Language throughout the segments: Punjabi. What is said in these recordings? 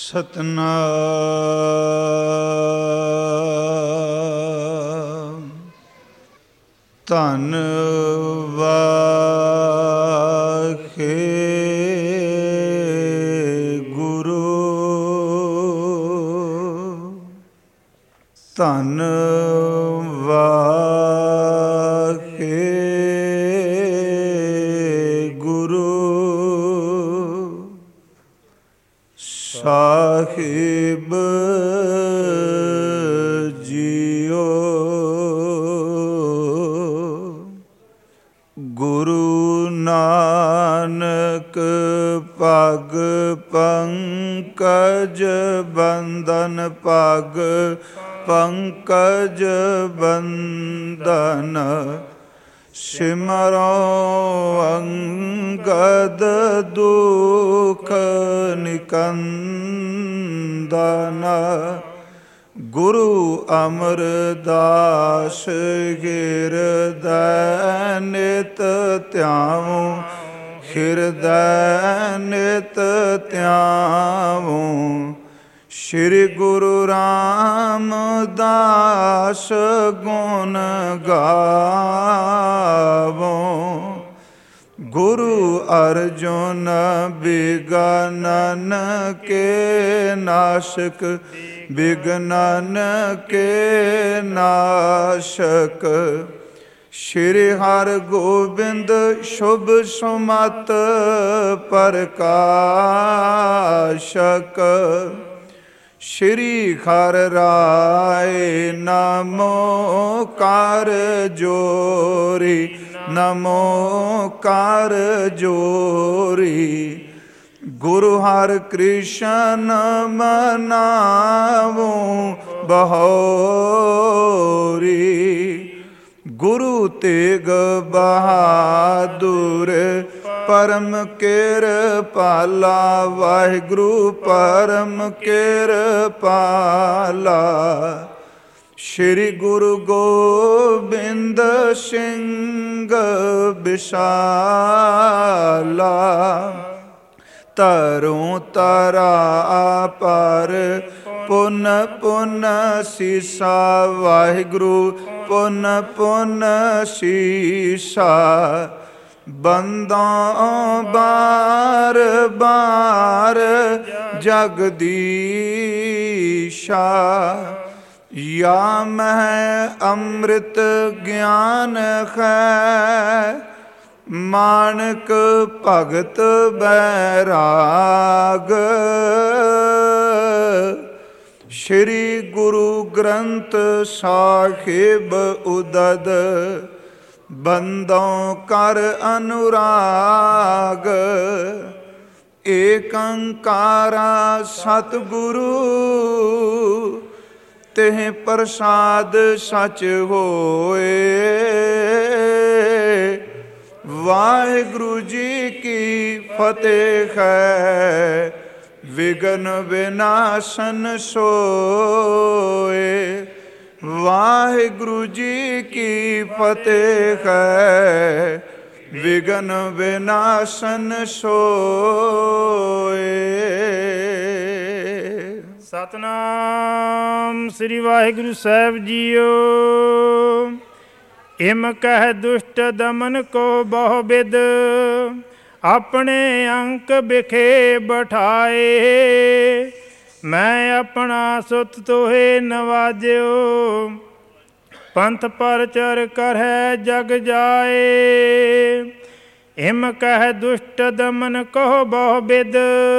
ਸਤਨਾਮ। ਧੰਨ ਵਾਹਿਗੁਰੂ, ਧੰਨ ਵਾਹਿਗੁਰੂ। ਸਾਹਿਬ ਜੀਓ, ਗੁਰੂ ਨਾਨਕ ਪਗ ਪੰਕਜ ਬੰਦਨ, ਪਗ ਪੰਕਜ ਬੰਦਨ। ਸਿਮਰੋ ਅੰਗਦ ਦੁਖ ਨਿਕੰਦਨ, ਗੁਰੂ ਅਮਰਦਾਸ ਹਿਰਦੈ ਨਿਤ ਧਿਆਵੋ, ਹਿਰਦੈ ਨਿਤ ਧਿਆਵੋ। ਸ਼੍ਰੀ ਗੁਰੂ ਰਾਮਦਾਸ ਗੁਣ ਗਾਵੋ, ਗੁਰੂ ਅਰਜੁਨ ਬਿਗਨਨ ਕੇ ਨਾਸ਼ਕ, ਬਿਗਨਨ ਕੇ ਨਾਸ਼ਕ। ਸ਼੍ਰੀ ਹਰਗੋਬਿੰਦ ਸ਼ੁਭ ਸੁਮਤ ਪ੍ਰਕਾਸ਼ਕ। ਸ਼੍ਰੀ ਹਰਿ ਰਾਇ ਨਮੋ ਕਰ ਜੋਰੀ, ਨਮੋ ਕਰ ਜੋਰੀ। ਗੁਰੂ ਹਰਿ ਕ੍ਰਿਸ਼ਨ ਮਨਾਵੋ ਬਹੋਰੀ, ਗੁਰੂ ਤੇਗ ਬਹਾਦੁਰ ਪਰਮ ਕਿਰਪਾਲਾ, ਵਾਹਿਗੁਰੂ ਪਰਮ ਕਿਰਪਾਲਾ। ਸ਼੍ਰੀ ਗੁਰੂ ਗੋਬਿੰਦ ਸਿੰਘ ਬਿਸਾਲਾ, ਤਰੋਂ ਤਰਾ ਪਰ ਪੁਨ ਪੁਨ ਸੀਸਾ, ਵਾਹਿਗੁਰੂ ਪੁਨ ਪੁਨ ਸੀਸਾ। ਬੰਦਾਂ ਬਾਰ ਬਾਰ ਜਗਦੀਸ਼ਾ, ਯਾ ਮਹਿ ਅੰਮ੍ਰਿਤ ਗਿਆਨ ਹੈ, ਮਾਨਕ ਭਗਤ ਬੈਰਾਗ। ਸ਼੍ਰੀ ਗੁਰੂ ਗ੍ਰੰਥ ਸਾਹਿਬ ਉਦਦ, ਬੰਦੋਂ ਕਰ ਅਨੁਰਾਗ। ਏਕ ਓੰਕਾਰਾ ਸਤਿਗੁਰੂ, ਤਿਹ ਪ੍ਰਸਾਦ ਸਚ ਹੋਏ। ਵਾਹਿਗੁਰੂ ਜੀ ਕੀ ਫਤਿਹ ਹੈ, ਵਿਘਨ ਵਿਨਾਸ਼ਨ ਸੋਏ। ਵਾਹਿਗੁਰੂ ਜੀ ਕੀ ਫਤਿਹ ਹੈ, ਵਿਘਨ ਵਿਨਾਸ਼ਨ ਸੋਏ। ਸਤਿਨਾਮ ਸ੍ਰੀ ਵਾਹਿਗੁਰੂ ਸਾਹਿਬ ਜੀਓ। ਇਮ ਕਹਿ ਦੁਸ਼ਟ ਦਮਨ ਕੋ ਬਹੁ ਬਿਦ, ਆਪਣੇ ਅੰਕ ਬਿਖੇ ਬਿਠਾਏ। ਮੈਂ ਆਪਣਾ ਸੁਤ ਤੋਹੇ ਨਵਾਜਿਓ, ਪੰਥ ਪਰਚਰ ਕਰਹਿ ਜਗ ਜਾਏ। ਇਮ ਕਹਿ ਦੁਸ਼ਟ ਦਮਨ ਕੋ ਬਹੁ ਬਿਦ,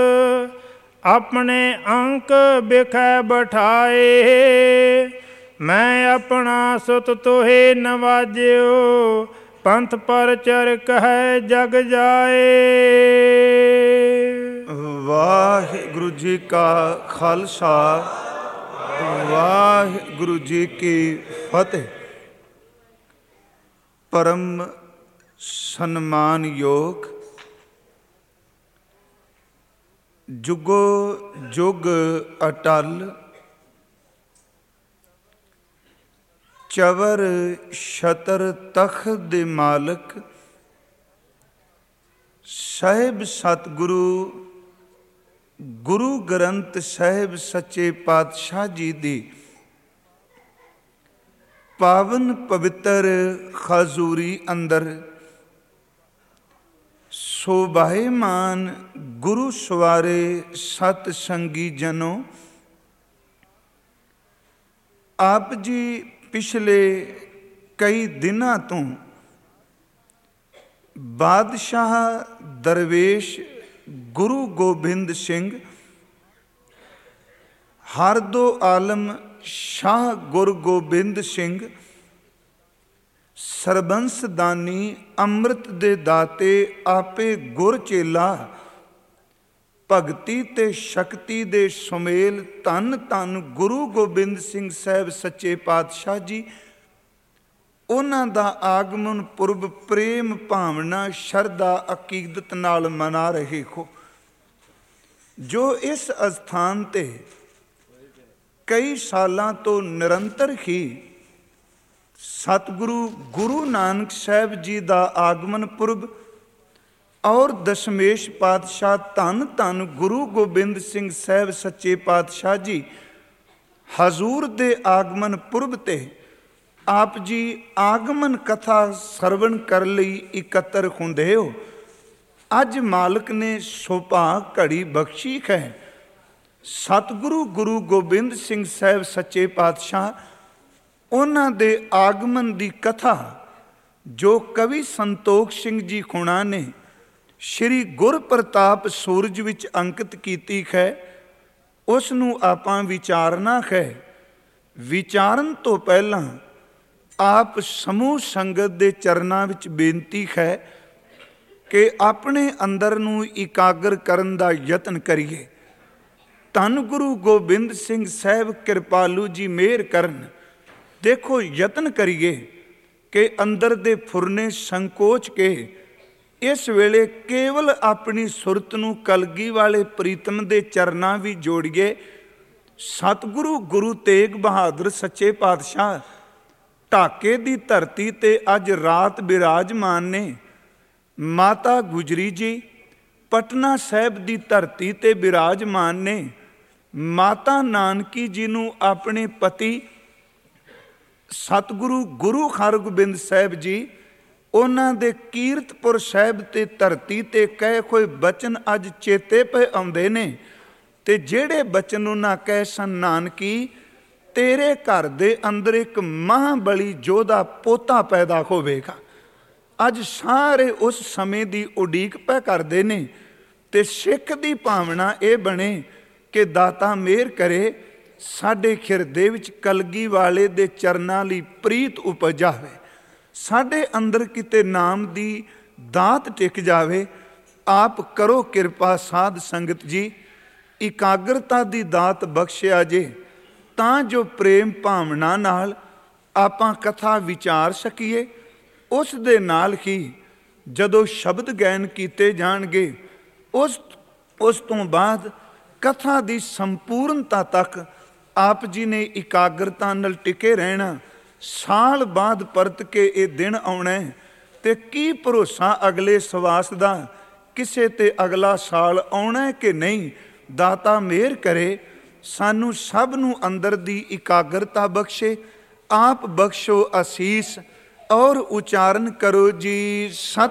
ਆਪਣੇ ਅੰਕ ਬਿਖੈ ਬਿਠਾਏ। ਮੈਂ ਆਪਣਾ ਸੁਤ ਤੋਹੇ ਨਵਾਜਿਓ, ਪੰਥ ਪਰਚਰ ਕਹਿ ਜਗ ਜਾਏ। ਵਾਹਿਗੁਰੂ ਜੀ ਕਾ ਖਾਲਸਾ, ਵਾਹਿਗੁਰੂ ਜੀ ਕੀ ਫਤਿਹ। ਪਰਮ ਸਨਮਾਨਯੋਗ ਜੁਗੋ ਜੁਗ ਅਟਲ, ਚਵਰ ਛਤਰ ਤਖਤ ਦੇ ਮਾਲਕ ਸਾਹਿਬ ਸਤਿਗੁਰੂ ਗੁਰੂ ਗ੍ਰੰਥ ਸਾਹਿਬ ਸੱਚੇ ਪਾਤਸ਼ਾਹ ਜੀ ਦੀ ਪਾਵਨ ਪਵਿੱਤਰ ਖਜ਼ੂਰੀ ਅੰਦਰ ਸੋਭਾਏਮਾਨ ਗੁਰੂ ਸਵਾਰੇ ਸਤ ਸੰਗੀ ਜਨੋ, ਆਪ ਜੀ ਪਿਛਲੇ ਕਈ ਦਿਨਾਂ ਤੋਂ ਬਾਦਸ਼ਾਹ ਦਰਵੇਸ਼ ਗੁਰੂ ਗੋਬਿੰਦ ਸਿੰਘ, ਹਰ ਦੋ ਆਲਮ ਸ਼ਾਹ ਗੁਰੂ ਗੋਬਿੰਦ ਸਿੰਘ, ਸਰਬੰਸ ਦਾਨੀ ਅੰਮ੍ਰਿਤ ਦੇ ਦਾਤੇ ਆਪੇ ਗੁਰ ਚੇਲਾ, ਭਗਤੀ ਤੇ ਸ਼ਕਤੀ ਦੇ ਸੁਮੇਲ ਧੰਨ ਧੰਨ ਗੁਰੂ ਗੋਬਿੰਦ ਸਿੰਘ ਸਾਹਿਬ ਸੱਚੇ ਪਾਤਸ਼ਾਹ ਜੀ, ਉਹਨਾਂ ਦਾ ਆਗਮਨ ਪੁਰਬ ਪ੍ਰੇਮ ਭਾਵਨਾ ਸ਼ਰਧਾ ਅਕੀਦਤ ਨਾਲ ਮਨਾ ਰਹੇ ਹੋ। ਜੋ ਇਸ ਅਸਥਾਨ ਤੇ ਕਈ ਸਾਲਾਂ ਤੋਂ ਨਿਰੰਤਰ ਹੀ ਸਤਿਗੁਰੂ ਗੁਰੂ ਨਾਨਕ ਸਾਹਿਬ ਜੀ ਦਾ ਆਗਮਨ ਪੁਰਬ ਔਰ ਦਸ਼ਮੇਸ਼ ਪਾਤਸ਼ਾਹ ਧੰਨ ਧੰਨ ਗੁਰੂ ਗੋਬਿੰਦ ਸਿੰਘ ਸਾਹਿਬ ਸੱਚੇ ਪਾਤਸ਼ਾਹ ਜੀ ਹਜ਼ੂਰ ਦੇ ਆਗਮਨ ਪੁਰਬ ਤੇ ਆਪ ਜੀ ਆਗਮਨ ਕਥਾ ਸਰਵਣ ਕਰਨ ਲਈ ਇਕੱਤਰ ਹੁੰਦੇ ਹੋ। ਅੱਜ ਮਾਲਕ ਨੇ ਸੁਭਾਗ ਘੜੀ ਬਖਸ਼ੀ ਹੈ। ਸਤਿਗੁਰੂ ਗੁਰੂ ਗੋਬਿੰਦ ਸਿੰਘ ਸਾਹਿਬ ਸੱਚੇ ਪਾਤਸ਼ਾਹ ਉਹਨਾਂ ਦੇ ਆਗਮਨ ਦੀ ਕਥਾ ਜੋ ਕਵੀ ਸੰਤੋਖ ਸਿੰਘ ਜੀ ਖੁਣਾ ਨੇ ਸ਼੍ਰੀ ਗੁਰਪ੍ਰਤਾਪ ਸੂਰਜ ਵਿੱਚ ਅੰਕਿਤ ਕੀਤੀ ਹੈ, ਉਸ ਨੂੰ ਆਪਾਂ ਵਿਚਾਰਨਾ ਹੈ। ਵਿਚਾਰਨ ਤੋਂ ਪਹਿਲਾਂ ਆਪ ਸਮੂਹ ਸੰਗਤ ਦੇ ਚਰਨਾਂ ਵਿੱਚ ਬੇਨਤੀ ਹੈ ਕਿ ਆਪਣੇ ਅੰਦਰ ਨੂੰ ਇਕਾਗਰ ਕਰਨ ਦਾ ਯਤਨ ਕਰੀਏ। ਧੰਨ ਗੁਰੂ ਗੋਬਿੰਦ ਸਿੰਘ ਸਾਹਿਬ ਕਿਰਪਾਲੂ ਜੀ ਮਿਹਰ ਕਰਨ। ਦੇਖੋ, ਯਤਨ ਕਰੀਏ ਕਿ ਅੰਦਰ ਦੇ ਫੁਰਨੇ ਸੰਕੋਚ ਕੇ ਇਸ ਵੇਲੇ ਕੇਵਲ ਆਪਣੀ ਸੁਰਤ ਨੂੰ ਕਲਗੀ ਵਾਲੇ ਪ੍ਰੀਤਮ ਦੇ ਚਰਨਾਂ ਵੀ ਜੋੜੀਏ। ਸਤਿਗੁਰੂ ਗੁਰੂ ਤੇਗ ਬਹਾਦਰ ਸੱਚੇ ਪਾਤਸ਼ਾਹ ਢਾਕੇ ਦੀ ਧਰਤੀ ਤੇ ਅੱਜ ਰਾਤ ਬਿਰਾਜਮਾਨ ਨੇ। ਮਾਤਾ ਗੁਜਰੀ ਜੀ ਪਟਨਾ ਸਾਹਿਬ ਦੀ ਧਰਤੀ ਤੇ ਬਿਰਾਜਮਾਨ ਨੇ। ਮਾਤਾ ਨਾਨਕੀ ਜੀ ਨੂੰ ਆਪਣੇ ਪਤੀ ਸਤਿਗੁਰੂ ਗੁਰੂ ਹਰਗੋਬਿੰਦ ਸਾਹਿਬ ਜੀ ਉਹਨਾਂ ਦੇ ਕੀਰਤਪੁਰ ਸਾਹਿਬ ਤੇ ਧਰਤੀ ਤੇ ਕਹੇ ਹੋਏ ਬਚਨ ਅੱਜ ਚੇਤੇ ਪਏ ਆਉਂਦੇ ਨੇ। ਤੇ ਜਿਹੜੇ ਬਚਨ ਉਹਨਾਂ ਕਹੇ ਸਨ, ਨਾਨਕੀ ਤੇਰੇ ਘਰ ਦੇ ਅੰਦਰ ਇੱਕ ਮਹਾਂਬਲੀ ਯੋਧਾ ਪੋਤਾ ਪੈਦਾ ਹੋਵੇਗਾ। ਅੱਜ ਸਾਰੇ ਉਸ ਸਮੇਂ ਦੀ ਉਡੀਕ ਪੈ ਕਰਦੇ ਨੇ ਤੇ ਸਿੱਖ ਦੀ ਭਾਵਨਾ ਇਹ ਬਣੇ ਕਿ ਦਾਤਾ ਮਿਹਰ ਕਰੇ ਸਾਡੇ ਹਿਰਦੇ ਵਿੱਚ ਕਲਗੀ ਵਾਲੇ ਦੇ ਚਰਨਾਂ ਲਈ ਪ੍ਰੀਤ ਉਪਜ ਜਾਵੇ, ਸਾਡੇ ਅੰਦਰ ਕਿਤੇ ਨਾਮ ਦੀ ਦਾਤ ਟਿਕ ਜਾਵੇ। ਆਪ ਕਰੋ ਕਿਰਪਾ ਸਾਧ ਸੰਗਤ ਜੀ, ਇਕਾਗਰਤਾ ਦੀ ਦਾਤ ਬਖਸ਼ਿਆ ਜੇ ਤਾਂ ਜੋ ਪ੍ਰੇਮ ਭਾਵਨਾ ਨਾਲ ਆਪਾਂ ਕਥਾ ਵਿਚਾਰ ਸਕੀਏ। ਉਸ ਦੇ ਨਾਲ ਹੀ ਜਦੋਂ ਸ਼ਬਦ ਗਾਇਨ ਕੀਤੇ ਜਾਣਗੇ ਉਸ ਤੋਂ ਬਾਅਦ ਕਥਾ ਦੀ ਸੰਪੂਰਨਤਾ ਤੱਕ ਆਪ ਜੀ ਨੇ ਇਕਾਗਰਤਾ ਨਾਲ ਟਿਕੇ ਰਹਿਣਾ। ਸਾਲ ਬਾਅਦ ਪਰਤ ਕੇ ਇਹ ਦਿਨ ਆਉਣਾ ਤੇ ਕੀ ਭਰੋਸਾ ਅਗਲੇ ਸਵਾਸ ਦਾ, ਕਿਸੇ ਤੇ ਅਗਲਾ ਸਾਲ ਆਉਣਾ ਕਿ ਨਹੀਂ। ਦਾਤਾ ਮਿਹਰ ਕਰੇ ਸਾਨੂੰ ਸਭ ਨੂੰ ਅੰਦਰ ਦੀ ਇਕਾਗਰਤਾ ਬਖਸ਼ੇ। ਆਪ ਬਖਸ਼ੋ ਅਸੀਸ ਔਰ ਉਚਾਰਨ ਕਰੋ ਜੀ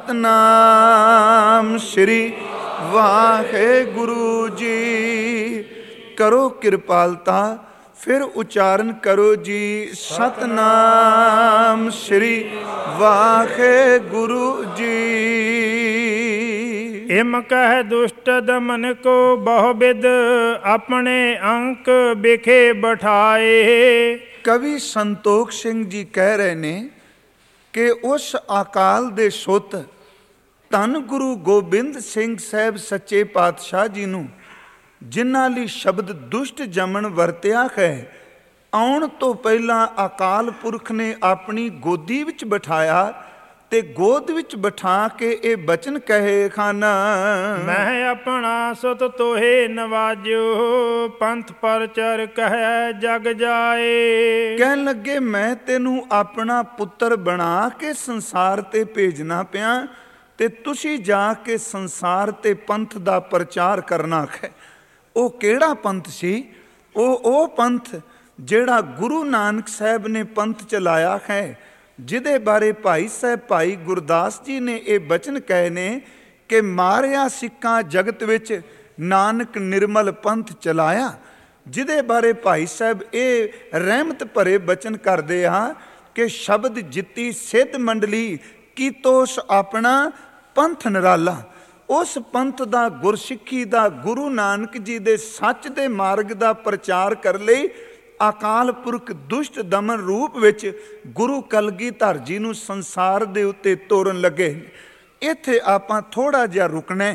ਸਤਨਾਮ ਸ਼੍ਰੀ ਵਾਹਿਗੁਰੂ ਜੀ। ਕਰੋ ਕਿਰਪਾਲਤਾ, ਫਿਰ ਉਚਾਰਨ ਕਰੋ ਜੀ ਸਤਨਾਮ ਸ਼੍ਰੀ ਵਾਹਿਗੁਰੂ ਜੀ। ਇਮ ਕਹਿ ਦੁਸ਼ਟ ਦਮਨ ਕੋ ਬਹੁ ਬਿਦ, ਆਪਣੇ ਅੰਕ ਬਿਖੇ ਬਿਠਾਏ। ਕਵੀ ਸੰਤੋਖ ਸਿੰਘ ਜੀ ਕਹਿ ਰਹੇ ਨੇ ਕਿ ਉਸ ਅਕਾਲ ਦੇ ਸੁੱਤ ਧੰਨ ਗੁਰੂ ਗੋਬਿੰਦ ਸਿੰਘ ਸਾਹਿਬ ਸੱਚੇ ਪਾਤਸ਼ਾਹ ਜੀ ਨੂੰ ਜਿਨ੍ਹਾਂ ਲਈ ਸ਼ਬਦ ਦੁਸ਼ਟ ਜਮਨ ਵਰਤਿਆ ਹੈ, ਆਉਣ ਤੋਂ ਪਹਿਲਾਂ ਅਕਾਲ ਪੁਰਖ ਨੇ ਆਪਣੀ ਗੋਦੀ ਵਿੱਚ ਬਿਠਾਇਆ ਤੇ ਗੋਦ ਵਿੱਚ ਬਿਠਾ ਕੇ ਇਹ ਬਚਨ ਕਹੇ ਖਾਨਾ, ਮੈਂ ਆਪਣਾ ਸੁਤ ਤੋਹੇ ਨਵਾਜਿਓ, ਪੰਥ ਪਰਚਰ ਕਹਿ ਜਗ ਜਾਏ। ਕਹਿਣ ਲੱਗੇ ਮੈਂ ਤੈਨੂੰ ਆਪਣਾ ਪੁੱਤਰ ਬਣਾ ਕੇ ਸੰਸਾਰ ਤੇ ਭੇਜਣਾ ਪਿਆ ਤੇ ਤੁਸੀਂ ਜਾ ਕੇ ਸੰਸਾਰ ਤੇ ਪੰਥ ਦਾ ਪ੍ਰਚਾਰ ਕਰਨਾ ਹੈ। ਉਹ ਕਿਹੜਾ ਪੰਥ ਸੀ? ਉਹ ਪੰਥ ਜਿਹੜਾ ਗੁਰੂ ਨਾਨਕ ਸਾਹਿਬ ਨੇ ਪੰਥ ਚਲਾਇਆ ਹੈ, ਜਿਹਦੇ ਬਾਰੇ ਭਾਈ ਸਾਹਿਬ ਭਾਈ ਗੁਰਦਾਸ ਜੀ ਨੇ ਇਹ ਬਚਨ ਕਹੇ ਨੇ ਕਿ ਮਾਰਿਆ ਸਿੱਖਾਂ ਜਗਤ ਵਿੱਚ ਨਾਨਕ ਨਿਰਮਲ ਪੰਥ ਚਲਾਇਆ। ਜਿਹਦੇ ਬਾਰੇ ਭਾਈ ਸਾਹਿਬ ਇਹ ਰਹਿਮਤ ਭਰੇ ਬਚਨ ਕਰਦੇ ਆ ਕਿ ਸ਼ਬਦ ਜਿੱਤੀ ਸਿੱਧ ਮੰਡਲੀ ਕੀਤੋਸ ਆਪਣਾ ਪੰਥ ਨਿਰਾਲਾ। ਉਸ ਪੰਥ ਦਾ, ਗੁਰਸਿੱਖੀ ਦਾ, ਗੁਰੂ ਨਾਨਕ ਜੀ ਦੇ ਸੱਚ ਦੇ ਮਾਰਗ ਦਾ ਪ੍ਰਚਾਰ ਕਰਨ ਲਈ ਅਕਾਲ ਪੁਰਖ ਦੁਸ਼ਟ ਦਮਨ ਰੂਪ ਵਿੱਚ ਗੁਰੂ ਕਲਗੀਧਰ ਜੀ ਨੂੰ ਸੰਸਾਰ ਦੇ ਉੱਤੇ ਤੋਰਨ ਲੱਗੇ। ਇੱਥੇ ਆਪਾਂ ਥੋੜ੍ਹਾ ਜਿਹਾ ਰੁਕਣਾ।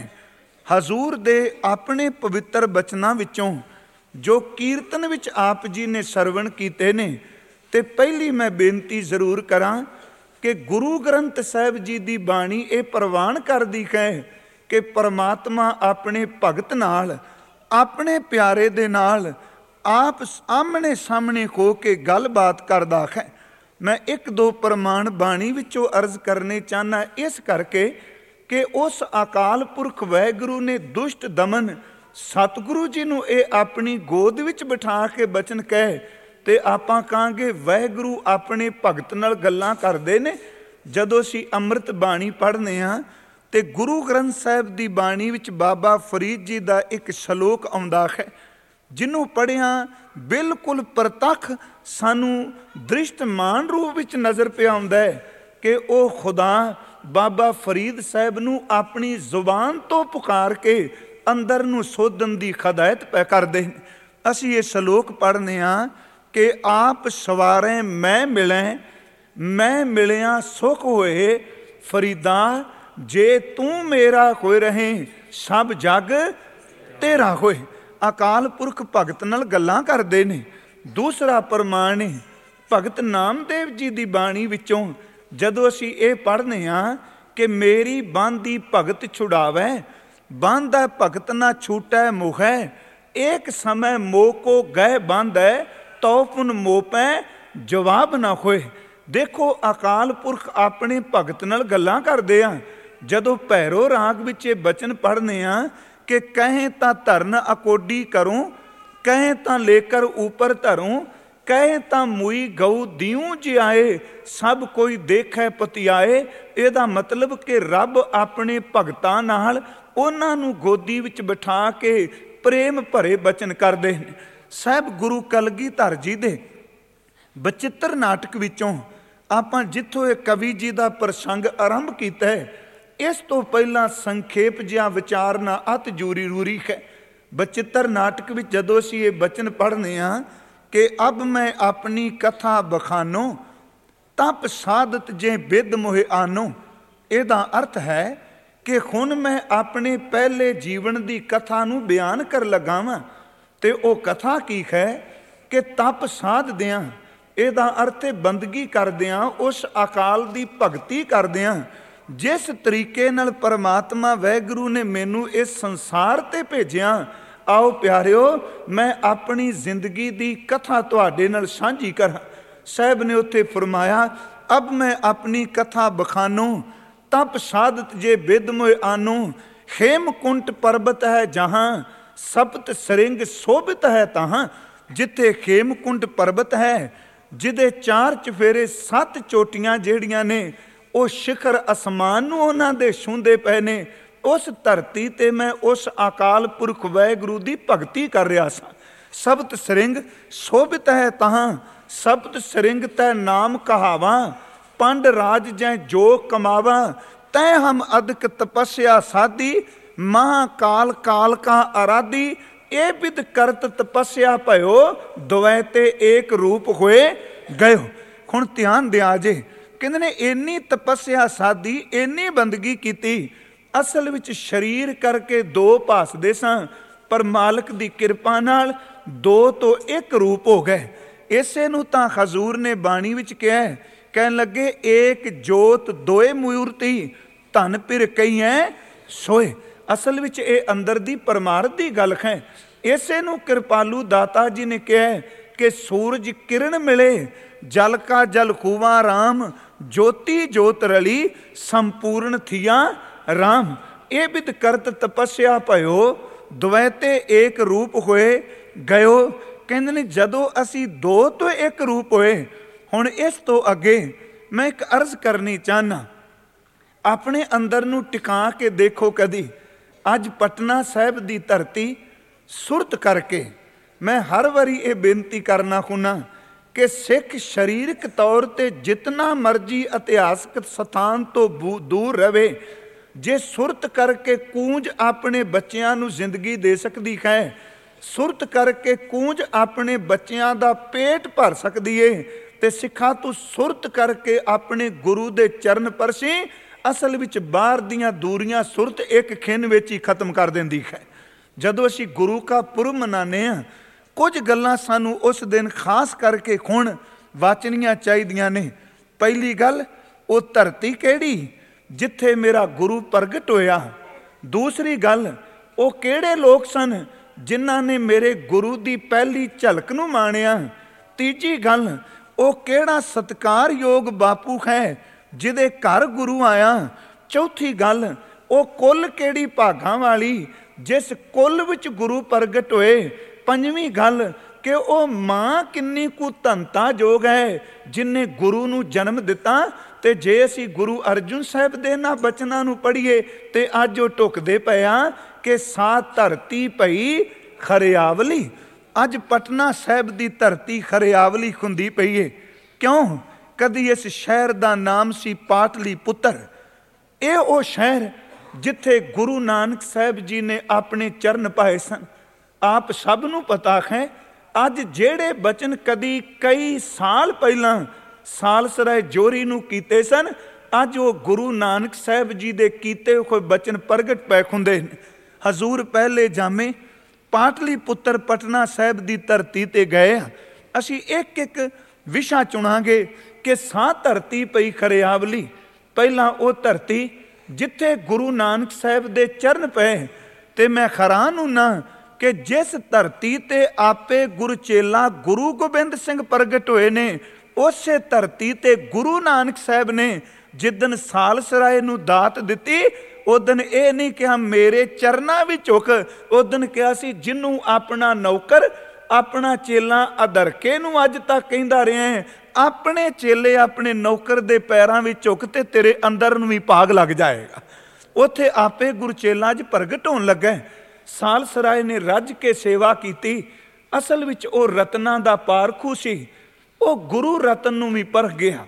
ਹਜ਼ੂਰ ਦੇ ਆਪਣੇ ਪਵਿੱਤਰ ਬਚਨਾਂ ਵਿੱਚੋਂ ਜੋ ਕੀਰਤਨ ਵਿੱਚ ਆਪ ਜੀ ਨੇ ਸਰਵਣ ਕੀਤੇ ਨੇ, ਤੇ ਪਹਿਲੀ ਮੈਂ ਬੇਨਤੀ ਜ਼ਰੂਰ ਕਰਾਂ ਕਿ ਗੁਰੂ ਗ੍ਰੰਥ ਸਾਹਿਬ ਜੀ ਦੀ ਬਾਣੀ ਇਹ ਪ੍ਰਵਾਨ ਕਰਦੀ ਹੈ ਕਿ ਪਰਮਾਤਮਾ ਆਪਣੇ ਭਗਤ ਨਾਲ, ਆਪਣੇ ਪਿਆਰੇ ਦੇ ਨਾਲ ਆਪ ਆਮਣੇ ਸਾਹਮਣੇ ਹੋ ਕੇ ਗੱਲਬਾਤ ਕਰਦਾ ਹੈ। ਮੈਂ ਇੱਕ ਦੋ ਪ੍ਰਮਾਣ ਬਾਣੀ ਵਿੱਚੋਂ ਅਰਜ਼ ਕਰਨੇ ਚਾਹੁੰਦਾ, ਇਸ ਕਰਕੇ ਕਿ ਉਸ ਅਕਾਲ ਪੁਰਖ ਵਾਹਿਗੁਰੂ ਨੇ ਦੁਸ਼ਟ ਦਮਨ ਸਤਿਗੁਰੂ ਜੀ ਨੂੰ ਇਹ ਆਪਣੀ ਗੋਦ ਵਿੱਚ ਬਿਠਾ ਕੇ ਬਚਨ ਕਹੇ, ਤੇ ਆਪਾਂ ਕਹਾਂਗੇ ਵਾਹਿਗੁਰੂ ਆਪਣੇ ਭਗਤ ਨਾਲ ਗੱਲਾਂ ਕਰਦੇ ਨੇ। ਜਦੋਂ ਅਸੀਂ ਅੰਮ੍ਰਿਤ ਬਾਣੀ ਪੜ੍ਹਦੇ ਹਾਂ ਤੇ ਗੁਰੂ ਗ੍ਰੰਥ ਸਾਹਿਬ ਦੀ ਬਾਣੀ ਵਿੱਚ ਬਾਬਾ ਫਰੀਦ ਜੀ ਦਾ ਇੱਕ ਸ਼ਲੋਕ ਆਉਂਦਾ ਹੈ, ਜਿਹਨੂੰ ਪੜ੍ਹਿਆ ਬਿਲਕੁਲ ਪ੍ਰਤੱਖ ਸਾਨੂੰ ਦ੍ਰਿਸ਼ਟਮਾਨ ਰੂਪ ਵਿੱਚ ਨਜ਼ਰ ਪਿਆ ਆਉਂਦਾ ਹੈ ਕਿ ਉਹ ਖੁਦਾ ਬਾਬਾ ਫਰੀਦ ਸਾਹਿਬ ਨੂੰ ਆਪਣੀ ਜ਼ੁਬਾਨ ਤੋਂ ਪੁਕਾਰ ਕੇ ਅੰਦਰ ਨੂੰ ਸੋਧਣ ਦੀ ਹਦਾਇਤ ਪੈ ਕਰਦੇ। ਅਸੀਂ ਇਹ ਸ਼ਲੋਕ ਪੜ੍ਹਨੇ ਹਾਂ ਕਿ ਆਪ ਸਵਾਰੇ ਮੈਂ ਮਿਲੈ, ਮੈਂ ਮਿਲਿਆ ਸੁਖ ਹੋਏ ਫਰੀਦਾ, ਜੇ ਤੂੰ ਮੇਰਾ ਹੋਏ ਰਹੇ ਸਭ ਜਗ ਤੇਰਾ ਹੋਏ। ਅਕਾਲ ਪੁਰਖ ਭਗਤ ਨਾਲ ਗੱਲਾਂ ਕਰਦੇ ਨੇ। ਦੂਸਰਾ ਪ੍ਰਮਾਣ ਹੈ ਭਗਤ ਨਾਮਦੇਵ ਜੀ ਦੀ ਬਾਣੀ ਵਿੱਚੋਂ, ਜਦੋਂ ਅਸੀਂ ਇਹ ਪੜ੍ਹਨੇ ਹਾਂ ਕਿ ਮੇਰੀ ਬੰਦੀ ਭਗਤ ਛੁਡਾਵੈ, ਬੰਦਾ ਭਗਤ ਨਾ ਛੂਟੈ ਮੁਖੈ, ਏਕ ਸਮੇਂ ਮੋਹ ਕੋ ਗਏ ਬੰਧੈ, ਤਉ ਪੁਨ ਮੋਪੈ ਜਵਾਬ ਨਾ ਹੋਏ। ਦੇਖੋ ਅਕਾਲ ਪੁਰਖ ਆਪਣੇ ਭਗਤ ਨਾਲ ਗੱਲਾਂ ਕਰਦੇ ਆ। ਜਦੋਂ ਭੈਰੋ ਰਾਗ ਵਿੱਚ ਇਹ ਬਚਨ ਪੜ੍ਹਨੇ ਆ ਕਿ ਕਹੇ ਤਾਂ ਧਰਨ ਅਕੋਡੀ ਕਰੂੰ, ਕਹੇ ਤਾਂ ਲੇਕਰ ਉੱਪਰ ਧਰੂੰ, ਕਹੇ ਤਾਂ ਮੁਈ ਗਊ ਦਿਉ ਜਿਆਏ, ਸਭ ਕੋਈ ਦੇਖੈ ਪਤਿਆਏ। ਇਹਦਾ ਮਤਲਬ ਕਿ ਰੱਬ ਆਪਣੇ ਭਗਤਾਂ ਨਾਲ ਉਹਨਾਂ ਨੂੰ ਗੋਦੀ ਵਿੱਚ ਬਿਠਾ ਕੇ ਪ੍ਰੇਮ ਭਰੇ ਬਚਨ ਕਰਦੇ ਨੇ। ਸਾਹਿਬ ਗੁਰੂ ਕਲਗੀਧਰ ਜੀ ਦੇ ਬਚਿੱਤਰ ਨਾਟਕ ਵਿੱਚੋਂ ਆਪਾਂ ਜਿੱਥੋਂ ਇਹ ਕਵੀ ਜੀ ਦਾ ਪ੍ਰਸੰਗ ਆਰੰਭ ਕੀਤਾ ਹੈ, ਇਸ ਤੋਂ ਪਹਿਲਾਂ ਸੰਖੇਪ ਜਿਹਾ ਵਿਚਾਰਨਾ ਅਤ ਜ਼ਰੂਰੀ ਹੈ। ਬਚਿੱਤਰ ਨਾਟਕ ਵਿੱਚ ਜਦੋਂ ਅਸੀਂ ਇਹ ਬਚਨ ਪੜ੍ਹਨੇ ਹਾਂ ਕਿ ਅਬ ਮੈਂ ਆਪਣੀ ਕਥਾ ਬਖਾਨੋ, ਤਪ ਸਾਧਤ ਜੇ ਬਿਦ ਮੋਹਿ ਆਨੋ, ਇਹਦਾ ਅਰਥ ਹੈ ਕਿ ਹੁਣ ਮੈਂ ਆਪਣੇ ਪਹਿਲੇ ਜੀਵਨ ਦੀ ਕਥਾ ਨੂੰ ਬਿਆਨ ਕਰ ਲੱਗਾ ਵਾਂ। ਤੇ ਉਹ ਕਥਾ ਕੀ ਹੈ ਕਿ ਤਪ ਸਾਧਦਿਆਂ, ਇਹਦਾ ਅਰਥ ਹੈ ਬੰਦਗੀ ਕਰਦਿਆਂ, ਉਸ ਅਕਾਲ ਦੀ ਭਗਤੀ ਕਰਦਿਆਂ ਜਿਸ ਤਰੀਕੇ ਨਾਲ ਪਰਮਾਤਮਾ ਵਾਹਿਗੁਰੂ ਨੇ ਮੈਨੂੰ ਇਸ ਸੰਸਾਰ ਤੇ ਭੇਜਿਆ। ਆਓ ਪਿਆਰਿਓ, ਮੈਂ ਆਪਣੀ ਜ਼ਿੰਦਗੀ ਦੀ ਕਥਾ ਤੁਹਾਡੇ ਨਾਲ ਸਾਂਝੀ ਕਰਾਂ। ਸਾਹਿਬ ਨੇ ਉੱਥੇ ਫਰਮਾਇਆ, ਅਬ ਮੈਂ ਆਪਣੀ ਕਥਾ ਬਖਾਨੋ, ਤਪ ਸਾਧਤ ਜੇ ਬਿਦ ਮੋਹਿ ਆਨੋ, ਹੇਮਕੁੰਟ ਪਰਬਤ ਹੈ ਜਹਾਂ, ਸਪਤ ਸਰਿੰਗ ਸੋਭਿਤ ਹੈ ਤਹਾਂ। ਜਿੱਥੇ ਹੇਮਕੁੰਟ ਪਰਬਤ ਹੈ, ਜਿਹਦੇ 4 ਚਫੇਰੇ 7 ਚੋਟੀਆਂ ਜਿਹੜੀਆਂ ਨੇ ਉਹ ਸਿਖਰ ਅਸਮਾਨ ਨੂੰ ਉਹਨਾਂ ਦੇ ਛੂੰਹਦੇ ਪਏ ਨੇ, ਉਸ ਧਰਤੀ ਤੇ ਮੈਂ ਉਸ ਅਕਾਲ ਪੁਰਖ ਵਾਹਿਗੁਰੂ ਦੀ ਭਗਤੀ ਕਰ ਰਿਹਾ ਸਾਂ। ਸਪਤ ਸਰਿੰਗ ਸੋਭਿਤ ਹੈ ਤਹਾਂ, ਸਪਤ ਸਰਿੰਗ ਤੈ ਨਾਮ ਕਹਾਵਾਂ, ਪੰਡ ਰਾਜ ਜੈ ਜੋ ਕਮਾਵਾਂ, ਤੈ ਹਮ ਅਦਕ ਤਪੱਸਿਆ ਸਾਧੀ, ਮਹਾਕਾਲ ਕਾਲ ਕਾ ਅਰਾਧੀ, ਇਹ ਬਿਦ ਕਰਤ ਤਪੱਸਿਆ ਭਇਓ, ਦੁਵੈ ਤੇ ਏਕ ਰੂਪ ਹੋਏ ਗਇਓ। ਹੁਣ ਧਿਆਨ ਦਿਆ ਜੇ, ਕਹਿੰਦੇ ਨੇ ਇੰਨੀ ਤਪੱਸਿਆ ਸਾਧੀ, ਇੰਨੀ ਬੰਦਗੀ ਕੀਤੀ। ਅਸਲ ਵਿੱਚ ਸਰੀਰ ਕਰਕੇ 2 ਭਾਸਦੇ ਸਾਂ, ਪਰ ਮਾਲਕ ਦੀ ਕਿਰਪਾ ਨਾਲ 2 ਤੋਂ 1 ਰੂਪ ਹੋ ਗਏ। ਇਸੇ ਨੂੰ ਤਾਂ ਹਜ਼ੂਰ ਨੇ ਬਾਣੀ ਵਿੱਚ ਕਿਹਾ, ਕਹਿਣ ਲੱਗੇ ਏਕ ਜੋਤ ਦੋਏ ਮੂਰਤੀ, ਧਨ ਪਿਰ ਕਈਐ ਸੋਏ। ਅਸਲ ਵਿੱਚ ਇਹ ਅੰਦਰ ਦੀ ਪਰਮਾਰਥ ਦੀ ਗੱਲ ਹੈ। ਇਸੇ ਨੂੰ ਕਿਰਪਾਲੂ ਦਾਤਾ ਜੀ ਨੇ ਕਿਹਾ ਕਿ ਸੂਰਜ ਕਿਰਨ ਮਿਲੇ, ਜਲ ਕਾ ਜਲ ਖੂਵਾ ਰਾਮ, ਜੋਤੀ ਜੋਤ ਰਲੀ, ਸੰਪੂਰਨ ਥੀਆ ਰਾਮ। ਇਹ ਬਿਦ ਕਰਤ ਤਪੱਸਿਆ ਭਇਓ, ਦੁਵੈ ਤੇ ਏਕ ਰੂਪ ਹੋਏ ਗਇਓ। ਕਹਿੰਦੇ ਨੇ ਜਦੋਂ ਅਸੀਂ ਦੋ ਤੋਂ ਇੱਕ ਰੂਪ ਹੋਏ, ਹੁਣ ਇਸ ਤੋਂ ਅੱਗੇ ਮੈਂ ਇੱਕ ਅਰਜ਼ ਕਰਨੀ ਚਾਹੁੰਦਾ, ਆਪਣੇ ਅੰਦਰ ਨੂੰ ਟਿਕਾ ਕੇ ਦੇਖੋ ਕਦੀ। ਅੱਜ ਪਟਨਾ ਸਾਹਿਬ ਦੀ ਧਰਤੀ ਸੁਰਤ ਕਰਕੇ ਮੈਂ ਹਰ ਵਾਰੀ ਇਹ ਬੇਨਤੀ ਕਰਨਾ ਹੁੰਨਾ ਕਿ ਸਿੱਖ ਸਰੀਰਕ ਤੌਰ 'ਤੇ ਜਿਤਨਾ ਮਰਜ਼ੀ ਇਤਿਹਾਸਕ ਸਥਾਨ ਤੋਂ ਦੂਰ ਰਹੇ, ਜੇ ਸੁਰਤ ਕਰਕੇ ਕੂੰਜ ਆਪਣੇ ਬੱਚਿਆਂ ਨੂੰ ਜ਼ਿੰਦਗੀ ਦੇ ਸਕਦੀ ਹੈ, ਸੁਰਤ ਕਰਕੇ ਕੂੰਜ ਆਪਣੇ ਬੱਚਿਆਂ ਦਾ ਪੇਟ ਭਰ ਸਕਦੀ ਏ, ਤੇ ਸਿੱਖਾਂ ਤੂੰ ਸੁਰਤ ਕਰਕੇ ਆਪਣੇ ਗੁਰੂ ਦੇ ਚਰਨ ਪਰਸੀ। ਅਸਲ ਵਿੱਚ ਬਾਹਰ ਦੀਆਂ ਦੂਰੀਆਂ ਸੁਰਤ ਇੱਕ ਖਿੰਨ ਵਿੱਚ ਹੀ ਖਤਮ ਕਰ ਦਿੰਦੀ ਹੈ। ਜਦੋਂ ਅਸੀਂ ਗੁਰੂ ਕਾ ਪੁਰਬ ਮਨਾਉਂਦੇ ਹਾਂ, ਕੁਝ ਗੱਲਾਂ ਸਾਨੂੰ ਉਸ ਦਿਨ ਖਾਸ ਕਰਕੇ ਹੁਣ ਵਾਚਣੀਆਂ ਚਾਹੀਦੀਆਂ ਨੇ। ਪਹਿਲੀ ਗੱਲ, ਉਹ ਧਰਤੀ ਕਿਹੜੀ ਜਿੱਥੇ ਮੇਰਾ ਗੁਰੂ ਪ੍ਰਗਟ ਹੋਇਆ। ਦੂਸਰੀ ਗੱਲ, ਉਹ ਕਿਹੜੇ ਲੋਕ ਸਨ ਜਿਨ੍ਹਾਂ ਨੇ ਮੇਰੇ ਗੁਰੂ ਦੀ ਪਹਿਲੀ ਝਲਕ ਨੂੰ ਮਾਣਿਆ। ਤੀਜੀ ਗੱਲ, ਉਹ ਕਿਹੜਾ ਸਤਿਕਾਰਯੋਗ ਬਾਪੂ ਹੈ ਜਿਹਦੇ ਘਰ ਗੁਰੂ ਆਇਆ। ਚੌਥੀ ਗੱਲ, ਉਹ ਕੁੱਲ ਕਿਹੜੀ ਭਾਗਾਂ ਵਾਲੀ ਜਿਸ ਕੁੱਲ ਵਿੱਚ ਗੁਰੂ ਪ੍ਰਗਟ ਹੋਏ। ਪੰਜਵੀਂ ਗੱਲ ਕਿ ਉਹ ਮਾਂ ਕਿੰਨੀ ਕੁ ਧੰਤਾ ਯੋਗ ਹੈ ਜਿਹਨੇ ਗੁਰੂ ਨੂੰ ਜਨਮ ਦਿੱਤਾ। ਤੇ ਜੇ ਅਸੀਂ ਗੁਰੂ ਅਰਜਨ ਸਾਹਿਬ ਦੇ ਇਹਨਾਂ ਬਚਨਾਂ ਨੂੰ ਪੜ੍ਹੀਏ ਤੇ ਅੱਜ ਉਹ ਟੁਕਦੇ ਪਏ ਆ ਕਿ ਸਾ ਧਰਤੀ ਪਈ ਖਰਿਆਵਲੀ। ਅੱਜ ਪਟਨਾ ਸਾਹਿਬ ਦੀ ਧਰਤੀ ਖਰਿਆਵਲੀ ਹੁੰਦੀ ਪਈ ਏ। ਕਿਉਂ? ਕਦੀ ਇਸ ਸ਼ਹਿਰ ਦਾ ਨਾਮ ਸੀ ਪਾਟਲੀ ਪੁੱਤਰ। ਇਹ ਉਹ ਸ਼ਹਿਰ ਜਿੱਥੇ ਗੁਰੂ ਨਾਨਕ ਸਾਹਿਬ ਜੀ ਨੇ ਆਪਣੇ ਚਰਨ ਪਾਏ ਸਨ। ਆਪ ਸਭ ਨੂੰ ਪਤਾ ਹੈ, ਅੱਜ ਜਿਹੜੇ ਬਚਨ ਕਦੀ ਕਈ ਸਾਲ ਪਹਿਲਾਂ ਸਾਲਸਰਾਏ ਜੋਰੀ ਨੂੰ ਕੀਤੇ ਸਨ, ਅੱਜ ਉਹ ਗੁਰੂ ਨਾਨਕ ਸਾਹਿਬ ਜੀ ਦੇ ਕੀਤੇ ਹੋਏ ਬਚਨ ਪ੍ਰਗਟ ਪੈ ਹੁੰਦੇ ਨੇ। ਹਜ਼ੂਰ ਪਹਿਲੇ ਜਾਮੇ ਪਾਟਲੀ ਪੁੱਤਰ ਪਟਨਾ ਸਾਹਿਬ ਦੀ ਧਰਤੀ ਤੇ ਗਏ। ਅਸੀਂ ਇੱਕ ਇੱਕ ਵਿਸ਼ਾ ਚੁਣਾਂਗੇ ਕਿ ਸਾ ਧਰਤੀ ਪਈ ਖਰਿਆਵਲੀ। ਪਹਿਲਾਂ ਉਹ ਧਰਤੀ ਜਿੱਥੇ ਗੁਰੂ ਨਾਨਕ ਸਾਹਿਬ ਦੇ ਚਰਨ ਪਏ। ਤੇ ਮੈਂ ਹੈਰਾਨ ਹੁੰਨਾ ਕਿ ਜਿਸ ਧਰਤੀ ਤੇ ਆਪੇ ਗੁਰਚੇਲਾ ਗੁਰੂ ਗੋਬਿੰਦ ਸਿੰਘ ਪ੍ਰਗਟ ਹੋਏ ਨੇ, ਉਸੇ ਧਰਤੀ ਤੇ ਗੁਰੂ ਨਾਨਕ ਸਾਹਿਬ ਨੇ ਜਿੱਦਣ ਸਾਲਸਰਾਏ ਨੂੰ ਦਾਤ ਦਿੱਤੀ, ਉਦਣ ਇਹ ਨਹੀਂ ਕਿਹਾ ਮੇਰੇ ਚਰਨਾਂ ਵਿੱਚ ਝੁਕ, ਉਦਣ ਕਿਹਾ ਸੀ ਜਿਹਨੂੰ ਆਪਣਾ ਨੌਕਰ ਆਪਣਾ ਚੇਲਾ ਅਧਰਕੇ ਨੂੰ ਅੱਜ ਤੱਕ ਕਹਿੰਦਾ ਰਿਹਾ, ਆਪਣੇ ਚੇਲੇ ਆਪਣੇ ਨੌਕਰ ਦੇ ਪੈਰਾਂ ਵਿੱਚ ਝੁਕ ਤੇ ਤੇਰੇ ਅੰਦਰ ਨੂੰ ਵੀ ਭਾਗ ਲੱਗ ਜਾਏਗਾ। ਉੱਥੇ ਆਪੇ ਗੁਰਚੇਲਾ ਅੱਜ ਪ੍ਰਗਟ ਹੋਣ ਲੱਗਾ। ਸਾਲਸਰਾਏ ਨੇ ਰੱਜ ਕੇ ਸੇਵਾ ਕੀਤੀ। ਅਸਲ ਵਿੱਚ ਉਹ ਰਤਨਾਂ ਦਾ ਪਾਰਖੂ ਸੀ। ਉਹ ਗੁਰੂ ਰਤਨ ਨੂੰ ਵੀ ਪਰਖ ਗਿਆ,